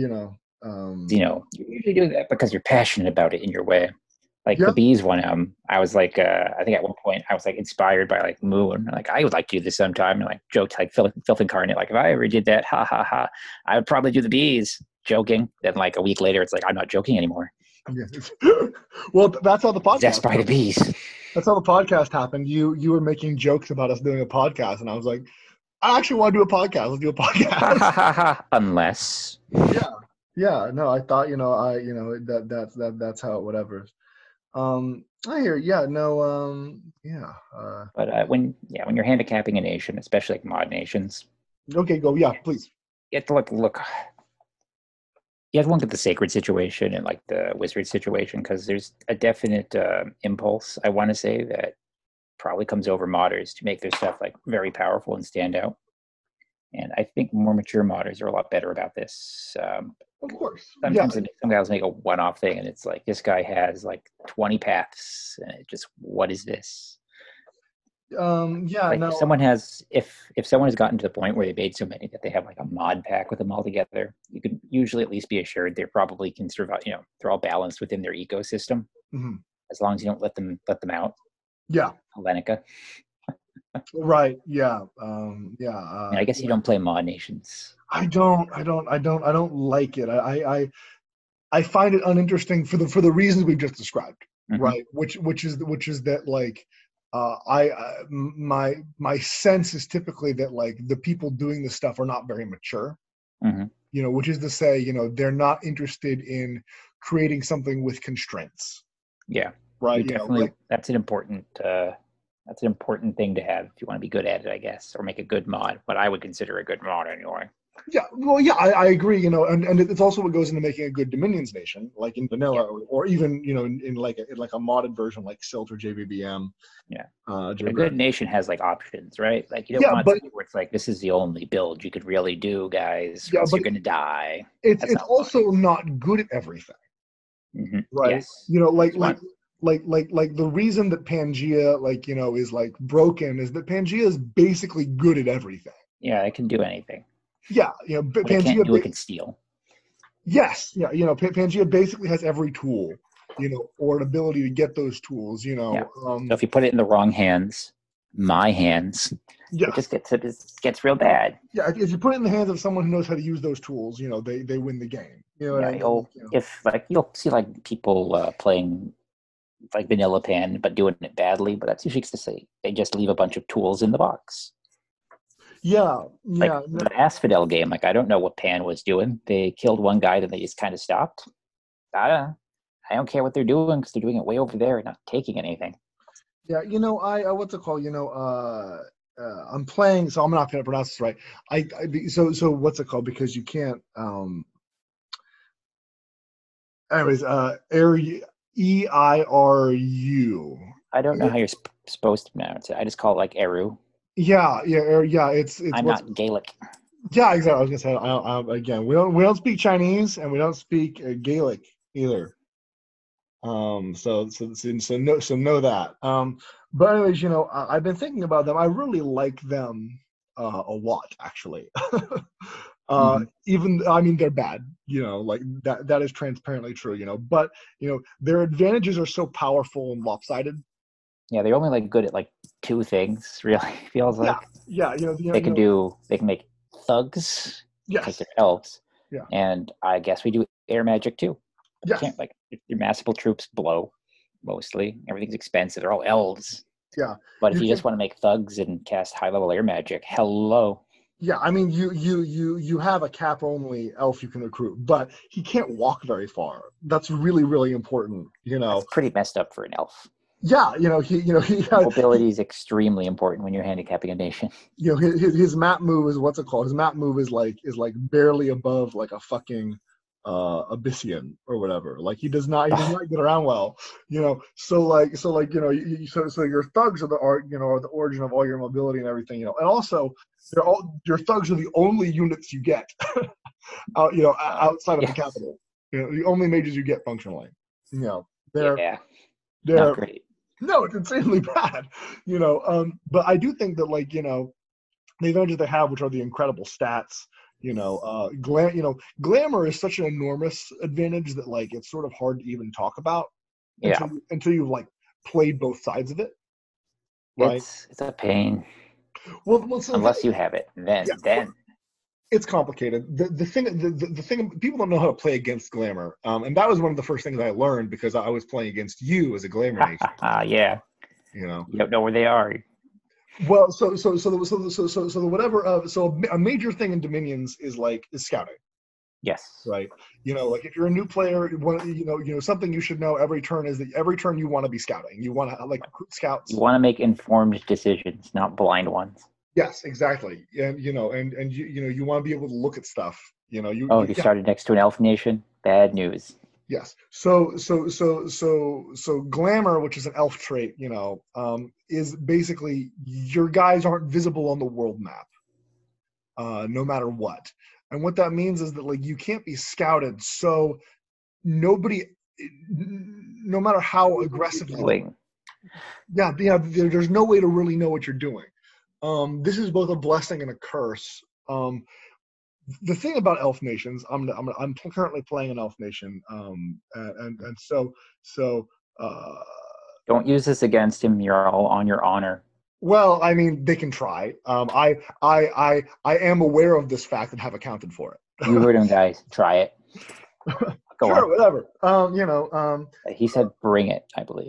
you usually do that because you're passionate about it in your way. Like
Yeah,
the bees one, I was like, I think at one point I was like inspired by like Moon. Like I would like to do this sometime, and like joked like Filth Incarnate. Like if I ever did that, ha ha ha, I would probably do the bees. Joking. Then like a week later, it's like I'm not joking anymore.
yeah. Well, that's how the
Possessed
podcast
by the
happened.
bees.
That's how the podcast happened. You were making jokes about us doing a podcast, and I was like, I actually want to do a podcast. Let's do a
Ha ha
podcast.
ha ha. Unless.
Yeah, yeah. No, I thought that's how it whatever. I hear. Yeah, no. Yeah.
But when you're handicapping a nation, especially like mod nations,
Okay, go. Yeah, please.
you have to look. You have to look at the sacred situation and like the wizard situation because there's a definite impulse. I want to say that probably comes over modders to make their stuff like very powerful and stand out. And I think more mature modders are a lot better about this.
Of course. Yeah.
Sometimes some guys make a one-off thing, and it's like this guy has like 20 paths, and it just what is this?
Yeah.
Like
No.
if someone has gotten to the point where they made so many that they have like a mod pack with them all together, you can usually at least be assured they probably can survive. They're all balanced within their ecosystem
Mhm.
as long as you don't let them out.
Yeah.
Helenica.
Right. Yeah. Yeah.
And I guess you
Yeah.
don't play mod nations.
I don't like it. I find it uninteresting for the reasons we've just described.
Hmm.
Right. Which is that like my sense is typically that like the people doing this stuff are not very mature.
Mm-hmm.
Which is to say, they're not interested in creating something with constraints.
Yeah,
right.
Definitely. That's an important thing to have if you want to be good at it, I guess, or make a good mod. What I would consider a good mod, anyway.
Yeah, well, yeah, I agree. And it's also what goes into making a good Dominions nation, like in vanilla, or even in like a modded version like Silt or JVBM.
Yeah, a good nation has like options, right? Like you don't want something where it's like this is the only build you could really do, guys. Yeah, but you're gonna die.
It's also not good at everything, right?
Yes.
Like the reason that Pangea is like broken is that Pangea is basically good at everything.
Yeah, it can do anything.
Yeah,
but Pangea can't do it can steal.
Yes, yeah, Pangea basically has every tool, or an ability to get those tools,
Yeah. So if you put it in the wrong hands, my hands, it just gets real bad.
Yeah, if you put it in the hands of someone who knows how to use those tools, they win the game.
If like you'll see like people playing like vanilla Pan but doing it badly, but that's usually to say they just leave a bunch of tools in the box.
Yeah.
The Asphodel game, like I don't know what Pan was doing. They killed one guy, then they just kind of stopped. I don't care what they're doing because they're doing it way over there and not taking anything.
Yeah, what's it called? I'm playing, so I'm not going to pronounce this right. So what's it called? Because you can't. Anyways, EIRU.
I don't know how you're supposed to pronounce it. I just call it like Eru.
Yeah. It's.
I'm not Gaelic.
Yeah, exactly. I was gonna say. Again, we don't speak Chinese and we don't speak Gaelic either. So know that. But anyways, I've been thinking about them. I really like them a lot, actually. Even, I mean, they're bad, like that is transparently true, but their advantages are so powerful and lopsided.
Yeah, they're only like good at like two things, really. Feels like.
Yeah,
they can make thugs.
Yes.
Because they're elves.
Yeah.
And I guess we do air magic too.
Yes.
Can't, like, your massible troops blow mostly. Everything's expensive. They're all elves.
Yeah.
But if you just want to make thugs and cast high level air magic, hello.
Yeah, I mean you have a cap only elf you can recruit, but he can't walk very far. That's really, really important,
That's pretty messed up for an elf.
Yeah,
mobility is extremely important when you're handicapping a nation.
His map move is what's it called? His map move is like barely above like a fucking Abyssian or whatever. Like he does not get around well. So your thugs are the origin of all your mobility and everything. And also your thugs are the only units you get outside of the capital. The only mages you get functionally. They're
not great.
No, it's insanely bad. But I do think that the advantages they have, which are the incredible stats. Glamour is such an enormous advantage that it's sort of hard to even talk about until you've played both sides of it. Right?
It's a pain.
Well,
unless you have it, then
it's complicated. The thing people don't know how to play against Glamour, and that was one of the first things I learned because I was playing against you as a Glamour nation.
Yeah. You don't know where they are.
Well, so a major thing in Dominions is scouting.
Yes.
Right. If you're a new player, something you should know every turn is that every turn you want to be scouting. You want to recruit scouts.
You want to make informed decisions, not blind ones.
Yes, exactly. And you want to be able to look at stuff. You
started next to an elf nation. Bad news.
Yes. So glamour, which is an elf trait, is basically your guys aren't visible on the world map, no matter what. And what that means is that you can't be scouted. So nobody, no matter how aggressively, there's no way to really know what you're doing. This is both a blessing and a curse. The thing about elf nations, I'm currently playing an elf nation, and so
don't use this against him. You're all on your honor.
Well, I mean, they can try. I am aware of this fact and have accounted for it.
You heard him, guys. Try it. Go
Sure,
on.
whatever.
He said, "Bring it." I believe.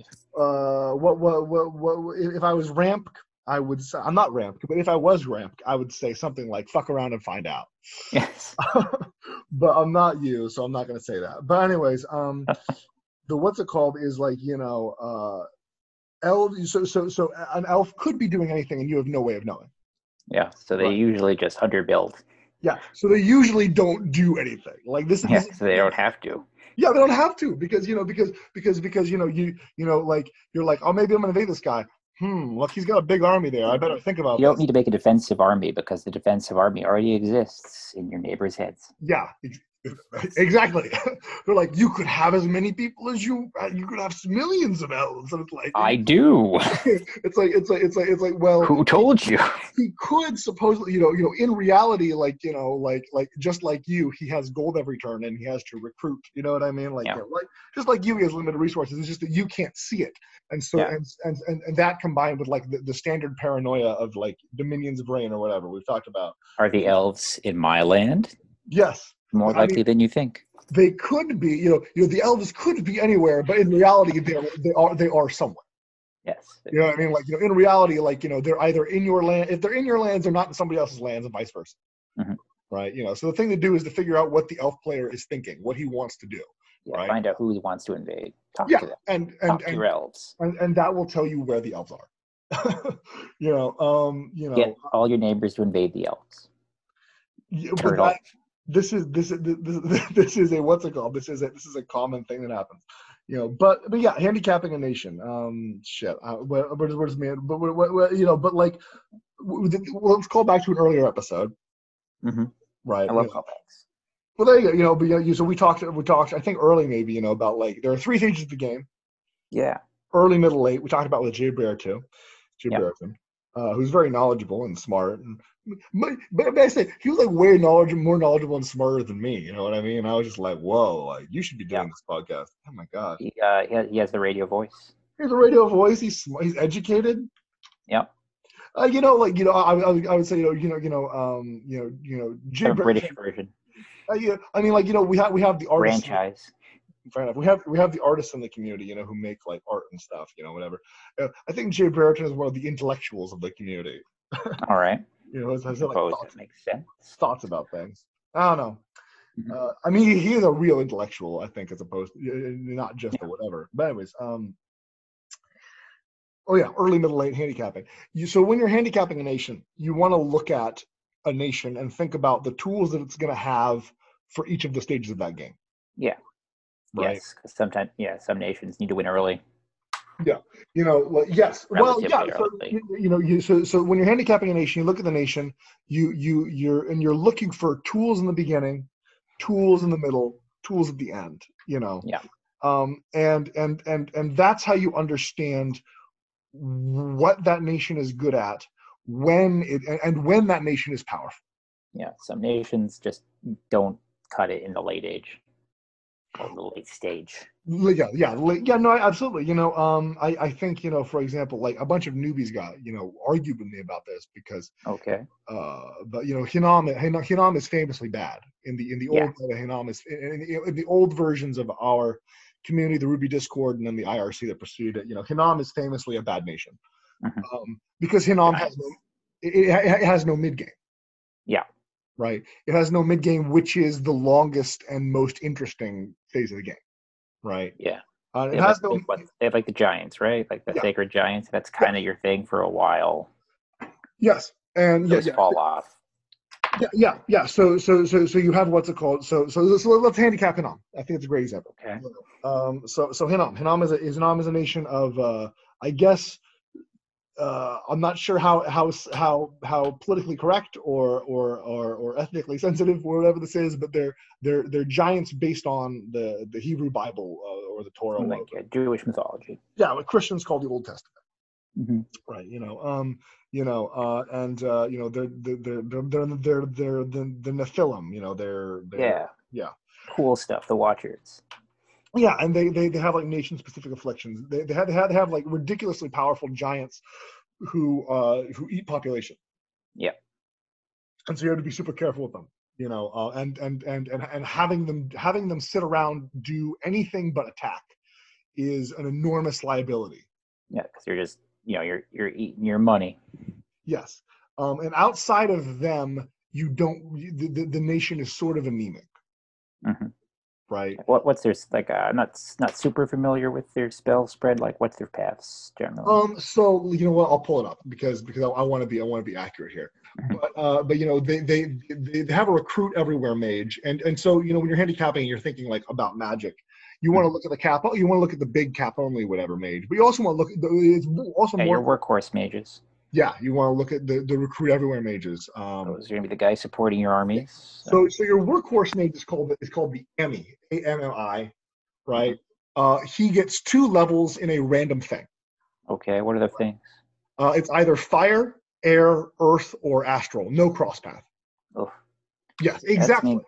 What if I was Ramp? I would say I'm not Ramp, but if I was Ramp, I would say something like "fuck around and find out."
Yes.
But I'm not you, so I'm not going to say that. But anyways, the what's it called is like elf. So an elf could be doing anything, and you have no way of knowing.
Yeah. So they
Right.
usually just hunter build.
Yeah. So they usually don't do anything. Like this.
Yeah. So they don't have to.
Yeah, they don't have to because like you're like, oh, maybe I'm gonna invade this guy. Look, he's got a big army there. I better think about
You don't
this.
need to make a defensive army because the defensive army already exists in your neighbor's heads.
Yeah, exactly. They're like, you could have as many people as you could have millions of elves, and it's like
I do.
it's like well,
Who told you?
he could supposedly in reality like just like you, he has gold every turn and he has to recruit. You know what I mean? Like
Yeah.
like just like you, he has limited resources. It's just that you can't see it, and so
Yeah.
and that combined with like the standard paranoia of like dominions of rain or whatever we've talked about.
Are the elves in my land?
Yes.
More
I
likely
mean,
than you think.
they could be, the elves could be anywhere, but in reality, they are somewhere.
Yes.
You know what I mean? Like, in reality, like, they're either in your land. If they're in your lands, they're not in somebody else's lands, and vice versa.
Mm-hmm.
Right? So the thing to do is to figure out what the elf player is thinking, what he wants to do.
Yeah,
right?
Find out who wants to invade. Talk
Yeah,
to them.
and
Talk to your elves.
and that will tell you where the elves are.
Get all your neighbors to invade the elves. Turtle.
This is a what's it called? This is a common thing that happens. But yeah, handicapping a nation. Where's man? But like, let's call back to an earlier episode.
Mm-hmm.
Right.
I love callbacks.
Well, there you go. But so we talked. I think early maybe. About like there are 3 stages of the game.
Yeah.
Early, middle, late. We talked about with Jay Brereton, who's very knowledgeable and smart. And but I say he was like way more knowledgeable and smarter than me. You know what I mean? I was just like, whoa, like you should be doing this podcast. Oh my god.
He has the radio voice.
He has a radio voice. He's smart, he's educated.
Yep.
I would say Jay
The British version.
Yeah, I mean, like we have the artists.
Franchise.
Fair enough. We have the artists in the community, who make like art and stuff, whatever. I think Jay Brereton is one of the intellectuals of the community.
All right.
Has like
that makes sense.
Thoughts about things. I don't know.
Mm-hmm.
I mean, he is a real intellectual, I think, as opposed to not just a whatever. But anyways, early, middle, late handicapping. So when you're handicapping a nation, you want to look at a nation and think about the tools that it's going to have for each of the stages of that game.
Yeah. Right? Yes, because sometimes, some nations need to win early.
Yeah, yes.
Relatively
well, yeah. So when you're handicapping a nation, you look at the nation. You're looking for tools in the beginning, tools in the middle, tools at the end.
Yeah.
And that's how you understand what that nation is good at when that nation is powerful.
Yeah, some nations just don't cut it in the late age. Or the late stage.
No, absolutely. I think for example, like a bunch of newbies got argued with me about this because but Hinnom is famously bad in the old Hinnom is in the old versions of our community, the Ruby Discord, and then the IRC that preceded it. Hinnom is famously a bad nation because Hinnom has no mid game. Yeah. Right. It has no mid game, which is the longest and most interesting phase of the game. Right.
Yeah.
It has no.
They have like the giants, right? Like the sacred giants. That's kind of your thing for a while.
Yes, and
those fall off.
Yeah. So you have what's it called? So let's handicap Hinnom. I think it's a great example.
Okay.
So Hinnom is a nation of I guess. I'm not sure how politically correct or ethnically sensitive or whatever this is, but they're giants based on the Hebrew Bible or the Torah,
like Jewish mythology.
Yeah, what Christians call the Old Testament.
Mm-hmm.
Right. They're the Nephilim. They're
cool stuff. The Watchers.
Yeah, and they have like nation-specific afflictions. They have like ridiculously powerful giants who eat population.
Yeah.
And so you have to be super careful with them. and having them sit around do anything but attack is an enormous liability.
Yeah, because you're just you're eating your money.
Yes, and outside of them, you don't. The nation is sort of anemic,
Mm-hmm.
right?
What's their like? I'm not super familiar with their spell spread. Like, what's their paths generally?
So you know what? I'll pull it up because I want to be accurate here.
Mm-hmm.
But they have a recruit everywhere mage, and so when you're handicapping, you're thinking like about magic. You want to look at the cap. You want to look at the big cap only whatever mage, but you also want to look at it's also more.
Your workhorse mages.
Yeah, you want to look at the recruit everywhere mages.
Those are gonna be the guys supporting your armies.
So your workhorse mage is called the AMI, AMMI, right? He gets 2 levels in a random thing.
Okay, what are the things?
It's either fire, air, earth, or astral. No cross path.
Oh,
yes, exactly.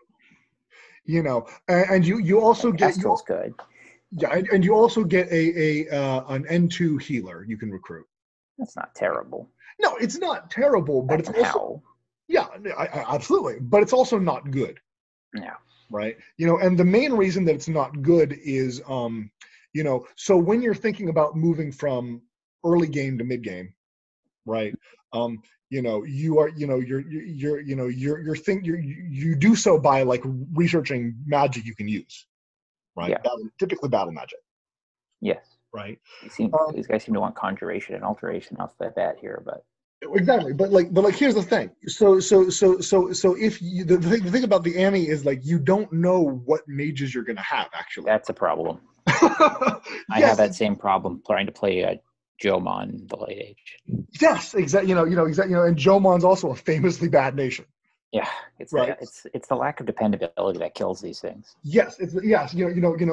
And you also get
astral's good.
Yeah, and you also get an N2 healer you can recruit.
That's not terrible.
No, it's not terrible, but it's also absolutely, but it's also not good.
Yeah.
Right. And the main reason that it's not good is so when you're thinking about moving from early game to mid game, right? You do so by like researching magic you can use, right?
Yeah.
Typically battle magic.
Yes.
Right.
These guys seem to want conjuration and alteration off the bat here, but
exactly. But here's the thing. So if the thing about the AMI is like you don't know what mages you're gonna have actually.
That's a problem. I have that same problem trying to play Jomon in the late age.
Yes, exactly. Exactly. And Jomon's also a famously bad nation.
Yeah, it's right. It's the lack of dependability that kills these things.
Yes, you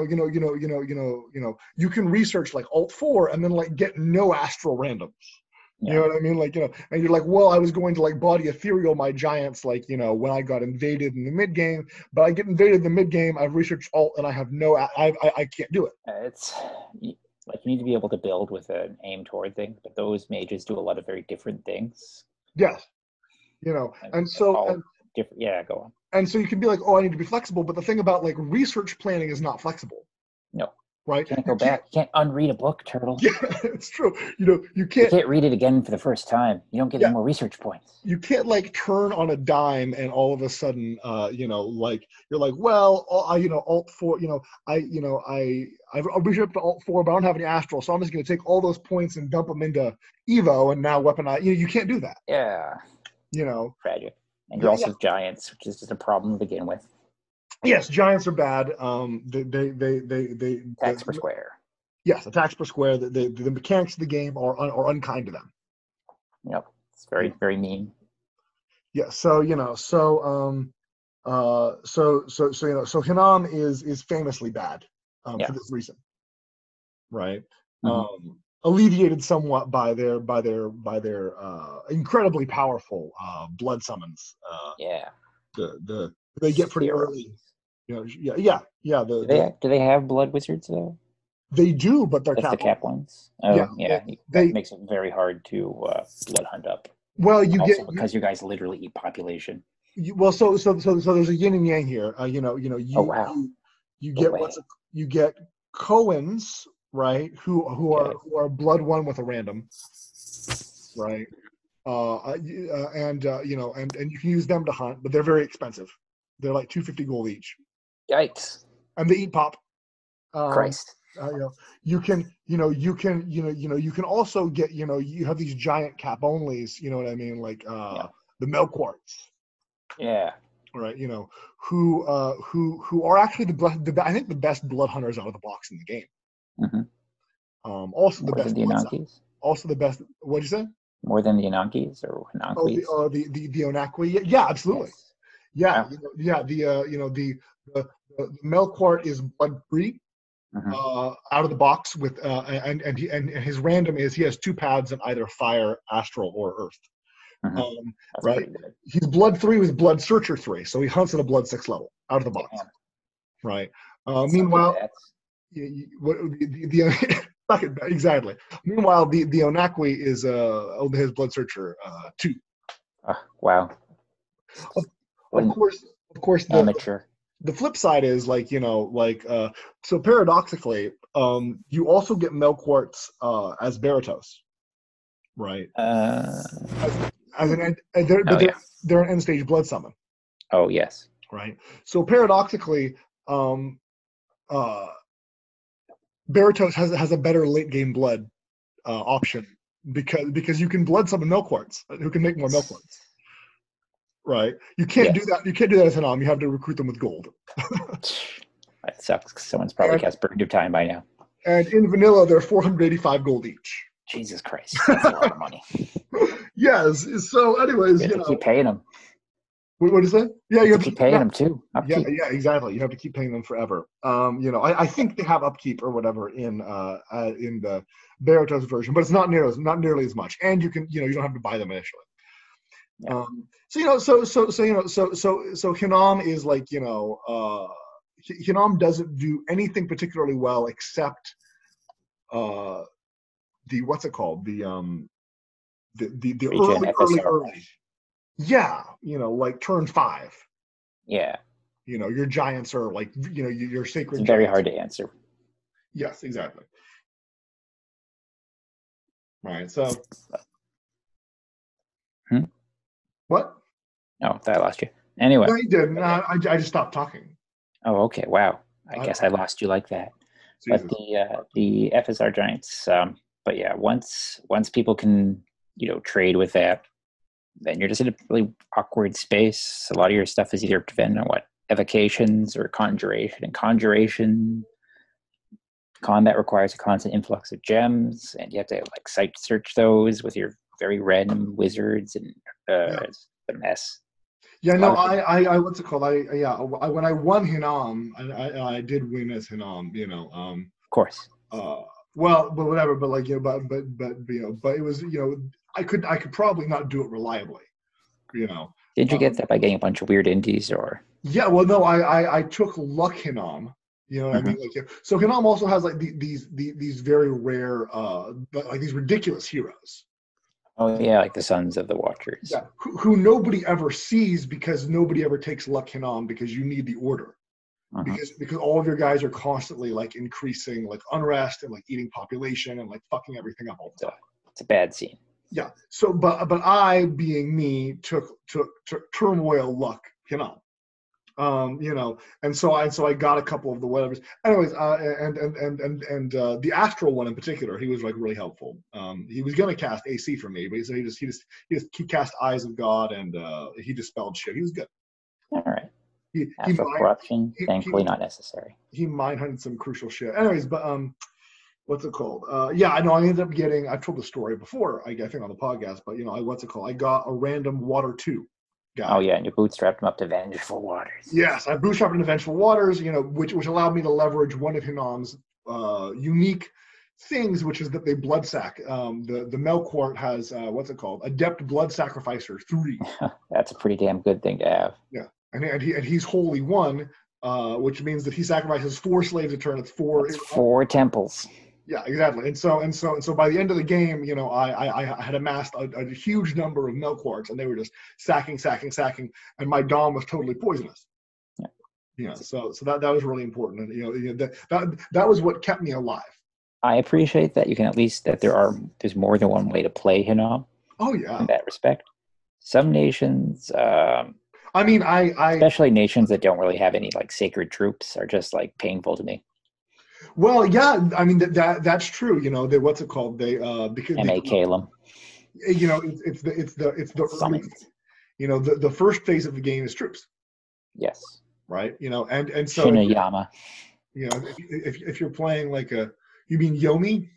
can research like Alt 4 and then like get no astral randoms. Yeah. You know what I mean? Like, and you're like, well, I was going to like body ethereal my giants, like, when I got invaded in the mid game, but I get invaded in the mid game. I've researched alt and I have I can't do it.
It's like you need to be able to build with an aim toward things, but those mages do a lot of very different things.
Yes. And so
different. Yeah, go on.
And so you can be like, oh, I need to be flexible, but the thing about like research planning is not flexible.
No.
Right?
You can't go back. You can't unread a book, Turtle.
Yeah, it's true. You can't
read it again for the first time. You don't get any more research points.
You can't like turn on a dime and all of a sudden, like you're like, well, Alt 4, I've reached up to Alt 4, but I don't have any astral, so I'm just going to take all those points and dump them into Evo and now weaponize. You can't do that.
Yeah. Tragic. And you also have giants, which is just a problem to begin with.
Yes, giants are bad. They
attacks per square.
Yes, attacks per square. The mechanics of the game are unkind to them.
Yep, it's very very mean.
Yeah, so Hinam is famously bad for this reason, right? Mm-hmm. Alleviated somewhat by their incredibly powerful blood summons. They get pretty early. Yeah.
Do they have blood wizards though?
They do, but they're
the cap ones. Oh, yeah. That makes it very hard to blood hunt up.
Well,
because you guys literally eat population.
So there's a yin and yang here. You get Cohens, right? Who are blood one with a random, right? And you can use them to hunt, but they're very expensive. They're like 250 gold each.
Yikes!
And they eat pop.
Christ.
You can also get you have these giant cap onlys. You know what I mean? Like the Melquarts.
Yeah.
Right. Who are actually I think the best blood hunters out of the box in the game.
Mm-hmm.
Also
More
the best.
Than the Anankis?
Also the best. What'd you say?
More than the Anankis or Ananquis?
Oh, the Onaqui. Yeah, absolutely. Yes. Yeah. The Melquart is blood free.
Mm-hmm.
Out of the box with and his random is he has 2 paths in either fire, astral, or earth.
Mm-hmm.
Right. He's blood 3 with blood searcher 3, so he hunts at a blood 6 level out of the box. Damn. Right. Meanwhile, exactly. Meanwhile, the Onaqui is his blood searcher 2.
Wow.
Of of course,
Amateur.
the flip side is like so paradoxically, you also get Melquarts as Baratos, right?
Uh,
As they're
oh
but
yeah.
they're an end stage blood summon,
Oh yes.
right? So paradoxically, um, uh, Baratos has a better late game blood option because you can blood summon Melquarts who can make more Melquarts, right? You can't do
Yes.
that. You can't do that as Hanam. You have to recruit them with gold.
That sucks. 'Cause someone's probably
And,
cast Burden of Time by now.
and in vanilla, they're 485 gold each.
Jesus Christ, that's a lot of money.
Yes. So, anyways,
You have to keep paying them.
what is that? Yeah,
You have to keep paying them too.
Yeah,
Upkeep.
yeah, exactly. You have to keep paying them forever. I think they have upkeep or whatever in the Baratos version, but it's not nearly as much. And you don't have to buy them initially.
Yeah.
So Hinam is like Hinam doesn't do anything particularly well except the what's it called the
Regen
early. Yeah, like turn 5.
Yeah.
Your giants are like, your sacred
It's very
giants.
hard to answer.
Yes, exactly. Right. So. What?
Oh, I lost you. Anyway.
No, you didn't. Okay. I just stopped talking.
Oh, okay. Wow. I guess I lost you like that. Jesus. But the FSR giants. But yeah, once people can trade with that, then you're just in a really awkward space. A lot of your stuff is either dependent on evocations or conjuration. And conjuration combat requires a constant influx of gems, and you have to site search those with your very random wizards, and it's a mess.
Yeah, no, I what's it called? When I won Hinam, I did win as Hinam,
Of course.
Well, but whatever, but but it was, I could probably not do it reliably,
Did you get that by getting a bunch of weird indies or?
Yeah, well, no, I took luck Hinam. You know what I mean? So Hinam also has these very rare, these ridiculous heroes.
Oh yeah, like the Sons of the Watchers.
Yeah, who nobody ever sees because nobody ever takes luck Hinam because you need the order. Because all of your guys are constantly increasing unrest and eating population and fucking everything up all the time.
It's a bad scene.
Yeah. So, but I, being me, took turmoil luck, and so I got a couple of the whatevers. Anyways, and the astral one in particular, he was really helpful. He was gonna cast AC for me, but he cast Eyes of God and he dispelled shit. He was good.
All right. Astral corruption, thankfully not necessary.
He mind hunted some crucial shit. Anyways, but what's it called? Yeah, I know. I ended up getting. I told the story before, I think on the podcast, but what's it called? I got a random Water 2 guy.
Oh yeah, and you bootstrapped him up to Vengeful Waters.
Yes, I bootstrapped him to Vengeful Waters. Which allowed me to leverage one of Hinam's unique things, which is that they blood sack. The Melquart has what's it called? Adept Blood Sacrificer 3.
That's a pretty damn good thing to have.
Yeah. And he's Holy One, which means that he sacrifices 4 slaves a turn. It's
4 temples.
Yeah, exactly. And so by the end of the game, I had amassed a huge number of Melquarts, and they were just sacking, and my Dom was totally poisonous. Yeah. So that was really important, and that was what kept me alive.
I appreciate that you can at least there's more than one way to play Hinam.
Oh yeah.
In that respect, some nations.
Especially
nations that don't really have any sacred troops are just painful to me.
Well, yeah, that's true. What's it called? They because
M.A. Calum.
It's the
summons.
The first phase of the game is troops.
Yes.
Right. And so
Shinayama.
If you're playing you mean Yomi?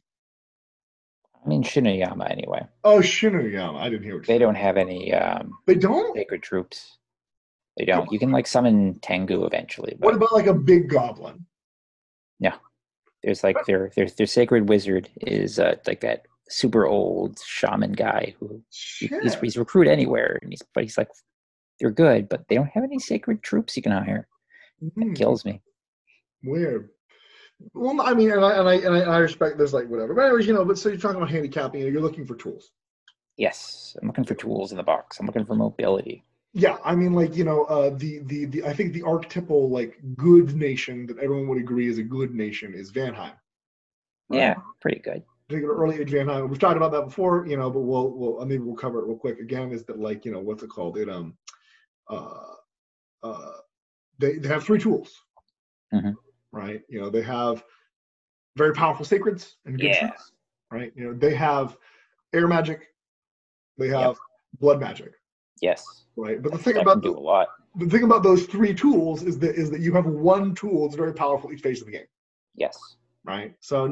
I mean Shinayama anyway.
Oh, Shinayama. I didn't hear what you
said. They don't have any.
They don't?
Sacred troops. They don't. You can summon Tengu eventually.
But... What about a big goblin?
Yeah, there's their sacred wizard is that super old shaman guy who he's recruit anywhere, and he's they're good, but they don't have any sacred troops you can hire. That kills me.
Weird. Well, I mean, and I respect this, whatever. But anyways, but so you're talking about handicapping, you're looking for tools.
Yes, I'm looking for tools in the box. I'm looking for mobility.
Yeah, I mean, like, the I think the archetypal like good nation that everyone would agree is a good nation is Vanheim, right?
Yeah, pretty good.
Particular early age Vanheim. We've talked about that before, but maybe we'll cover it real quick again. Is that like what's it called? Uh uh they have three tools,
Hmm.
right? They have very powerful sacreds and good
Yeah.
troops, right? They have air magic, they
Yep.
have blood magic,
Yes.
right? But
That can do a lot.
the thing about those three tools is that you have one tool that's very powerful each phase of the game,
Yes.
right?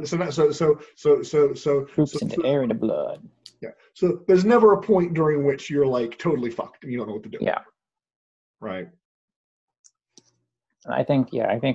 So
Troops in the air and the blood.
yeah. So there's never a point during which you're like totally fucked and you don't know what to do,
Yeah.
right?
I think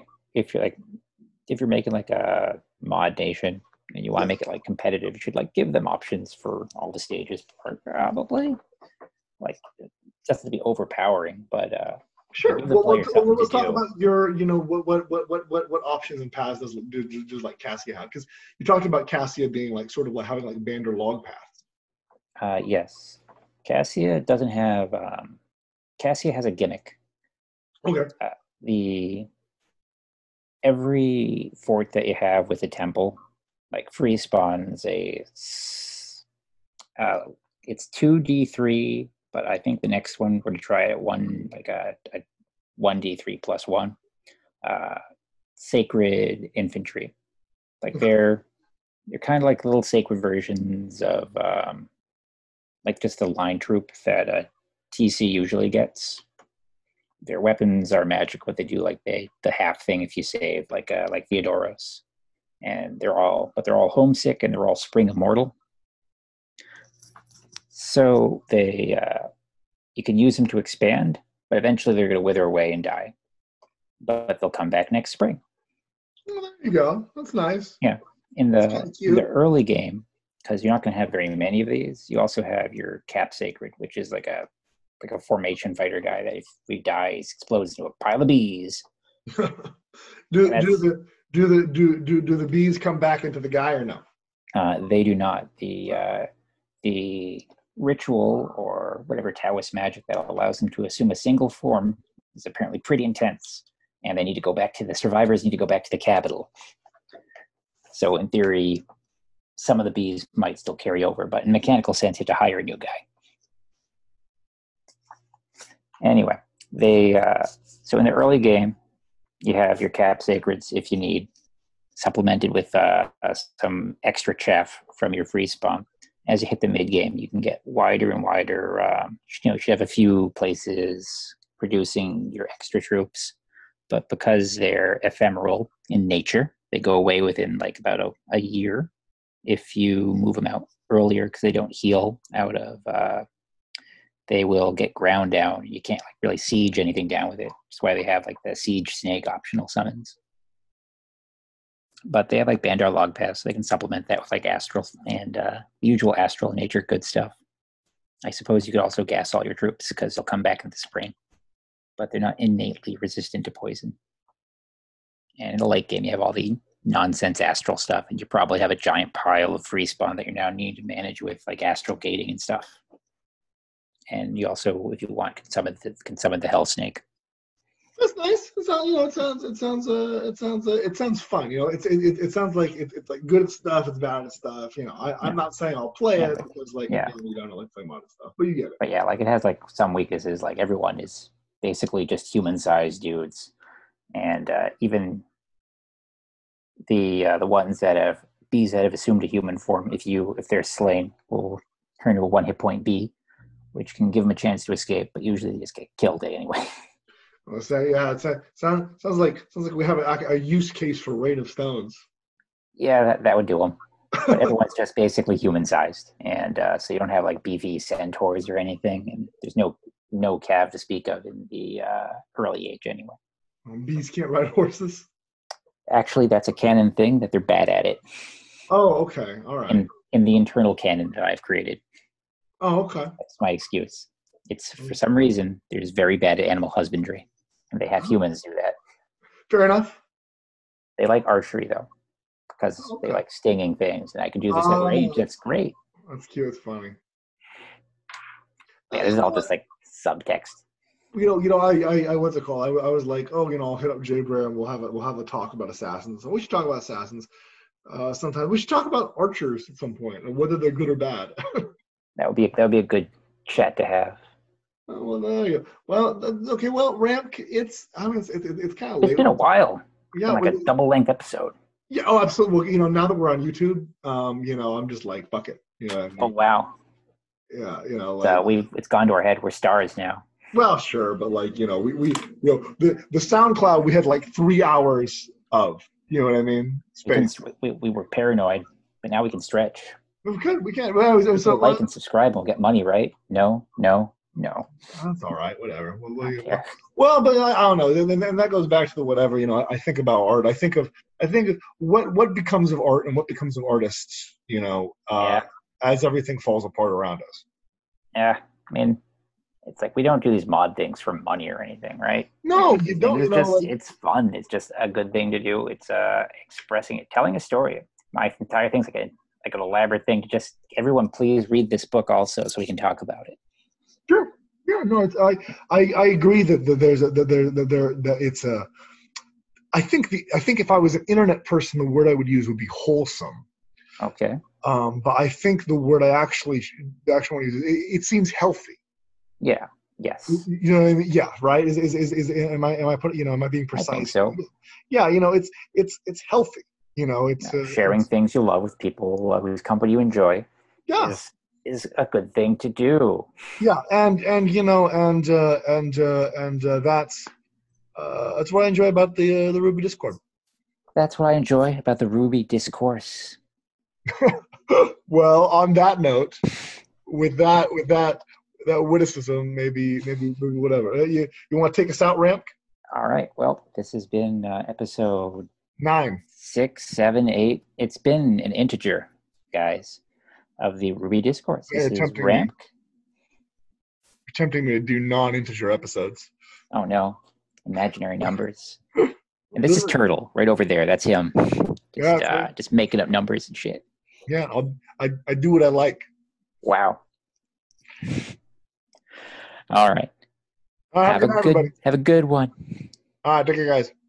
if you're making like a mod nation and you want to
Yeah.
make it like competitive, you should like give them options for all the stages, probably. Like it doesn't have to be overpowering, but
Sure.
give the
Well,
player something to
let's talk
do.
about your, what options and paths does like Cassia have? Because you talked about Cassia being like sort of like having like Bander log paths.
Yes, Cassia doesn't have. Cassia has a gimmick.
Okay.
The Every fort that you have with a temple, like free spawns uh, it's 2d3, but I think the next one we're to try it one like a 1d3 plus one. Uh, Sacred infantry, like
Okay.
they're kind of like little sacred versions of like just a line troop that TC usually gets. Their weapons are magic. What they do, like the half thing if you save, like Theodoros, and they're all homesick and they're all spring immortal. So you can use them to expand, but eventually they're going to wither away and die. But they'll come back next spring.
Well, there you go. That's nice.
Yeah,
That's kind of
in the
cute.
early game, because you're not going to have very many of these. You also have your Cap Sacred, which is like a formation fighter guy that if he dies, explodes into a pile of bees. And
do do
that's
the do the bees come back into the guy or no?
they do not the ritual or whatever Taoist magic that allows them to assume a single form is apparently pretty intense, and they need to go back to the survivors need to go back to the capital. So in theory, some of the bees might still carry over, but in mechanical sense, you have to hire a new guy. Anyway, they so in the early game, you have your Cap Sacreds if you need, supplemented with some extra chaff from your free spawn. As you hit the mid game, you can get wider and wider. You should have a few places producing your extra troops, but because they're ephemeral in nature, they go away within like about a year if you move them out earlier because they don't heal out of. They will get ground down. You can't like really siege anything down with it. That's why they have like the siege snake optional summons. But they have like Bandar Log Pass, so they can supplement that with like Astral and the usual Astral nature good stuff. I suppose you could also gas all your troops because they'll come back in the spring, but they're not innately resistant to poison. And in the late game, you have all the nonsense Astral stuff, and you probably have a giant pile of free spawn that you now need to manage with like Astral gating and stuff. And you also, if you want, can summon the Hell Snake.
That's nice. It sounds, it sounds fun. It sounds like it's like good stuff. It's bad stuff. I'm
Yeah,
not saying I'll play
yeah,
it because like
yeah.
again, we don't like play modern stuff, but you get it.
But yeah, like it has like some weaknesses. Like everyone is basically just human-sized dudes, and even the ones that have bees that have assumed a human form, if they're slain, will turn to a 1 hit point bee, which can give them a chance to escape. But usually they just get killed anyway.
I'll say yeah. Sounds like we have a use case for Rain of Stones.
Yeah, that would do them. But everyone's just basically human-sized, and so you don't have like beefy centaurs or anything, and there's no cav to speak of in the early age anyway.
Bees can't ride horses.
Actually, that's a canon thing that they're bad at it.
Oh, okay, all right.
In the internal canon that I've created.
Oh, okay.
That's my excuse. It's for some reason there's very bad at animal husbandry, and they have humans do that.
Fair enough.
They like archery though, because
Oh,
they
okay.
like stinging things, and I can do this at range.
Oh,
That's great.
that's cute. It's funny.
Yeah, this is all just like subtext.
I what's it called? I was like, oh, I'll hit up Jay Brer and we'll have a talk about assassins. So we should talk about assassins. Sometime we should talk about archers at some point, and whether they're good or bad.
That would be a good chat to have.
Well, there you go. Well, okay. Well, Ramp, it's kind of
It's
late.
been a while. It's
Yeah,
been like a double length episode.
yeah. Oh, absolutely. Well, now that we're on YouTube, I'm just like, fuck it.
Oh wow.
Yeah,
So it's gone to our head. We're stars now.
well, sure, but like, the SoundCloud we had like 3 hours of, you know what I mean? Space.
We were paranoid, but now we can stretch.
We can. Well,
So like and subscribe, and we'll get money, right? No.
that's all right. Whatever.
Yeah.
Well, but I don't know. And that goes back to the whatever. I think about art. I think of what becomes of art and what becomes of artists. As everything falls apart around us.
Yeah, I mean, it's like we don't do these mod things for money or anything, right?
No, you don't.
It's fun. It's just a good thing to do. It's expressing it, telling a story. My entire thing's like an elaborate thing to just everyone please read this book also so we can talk about it.
Sure. Yeah. No. I agree that it's a. I think if I was an internet person, the word I would use would be wholesome.
Okay.
But I think the word I actually want to use it seems healthy.
Yeah. Yes.
You know what I mean? Yeah. Right. Am I being precise?
I think so.
Yeah. It's healthy. It's
sharing things you love with people whose company you enjoy.
Yeah.
Is a good thing to do.
Yeah, and that's what I enjoy about the Ruby Discord.
That's what I enjoy about the Ruby discourse.
Well, on that note, with that witticism, maybe whatever. You want to take us out, Ramp?
All right. Well, this has been episode
9,
6, 7, 8. It's been an integer, guys, of the Ruby Discourse. This is Ramp.
Attempting me to do non-integer episodes.
Oh no, imaginary numbers. And this is Turtle right over there. That's him. Just making up numbers and shit.
Yeah, I do what I like.
Wow. All right.
Have a good one.
All right,
take care, guys.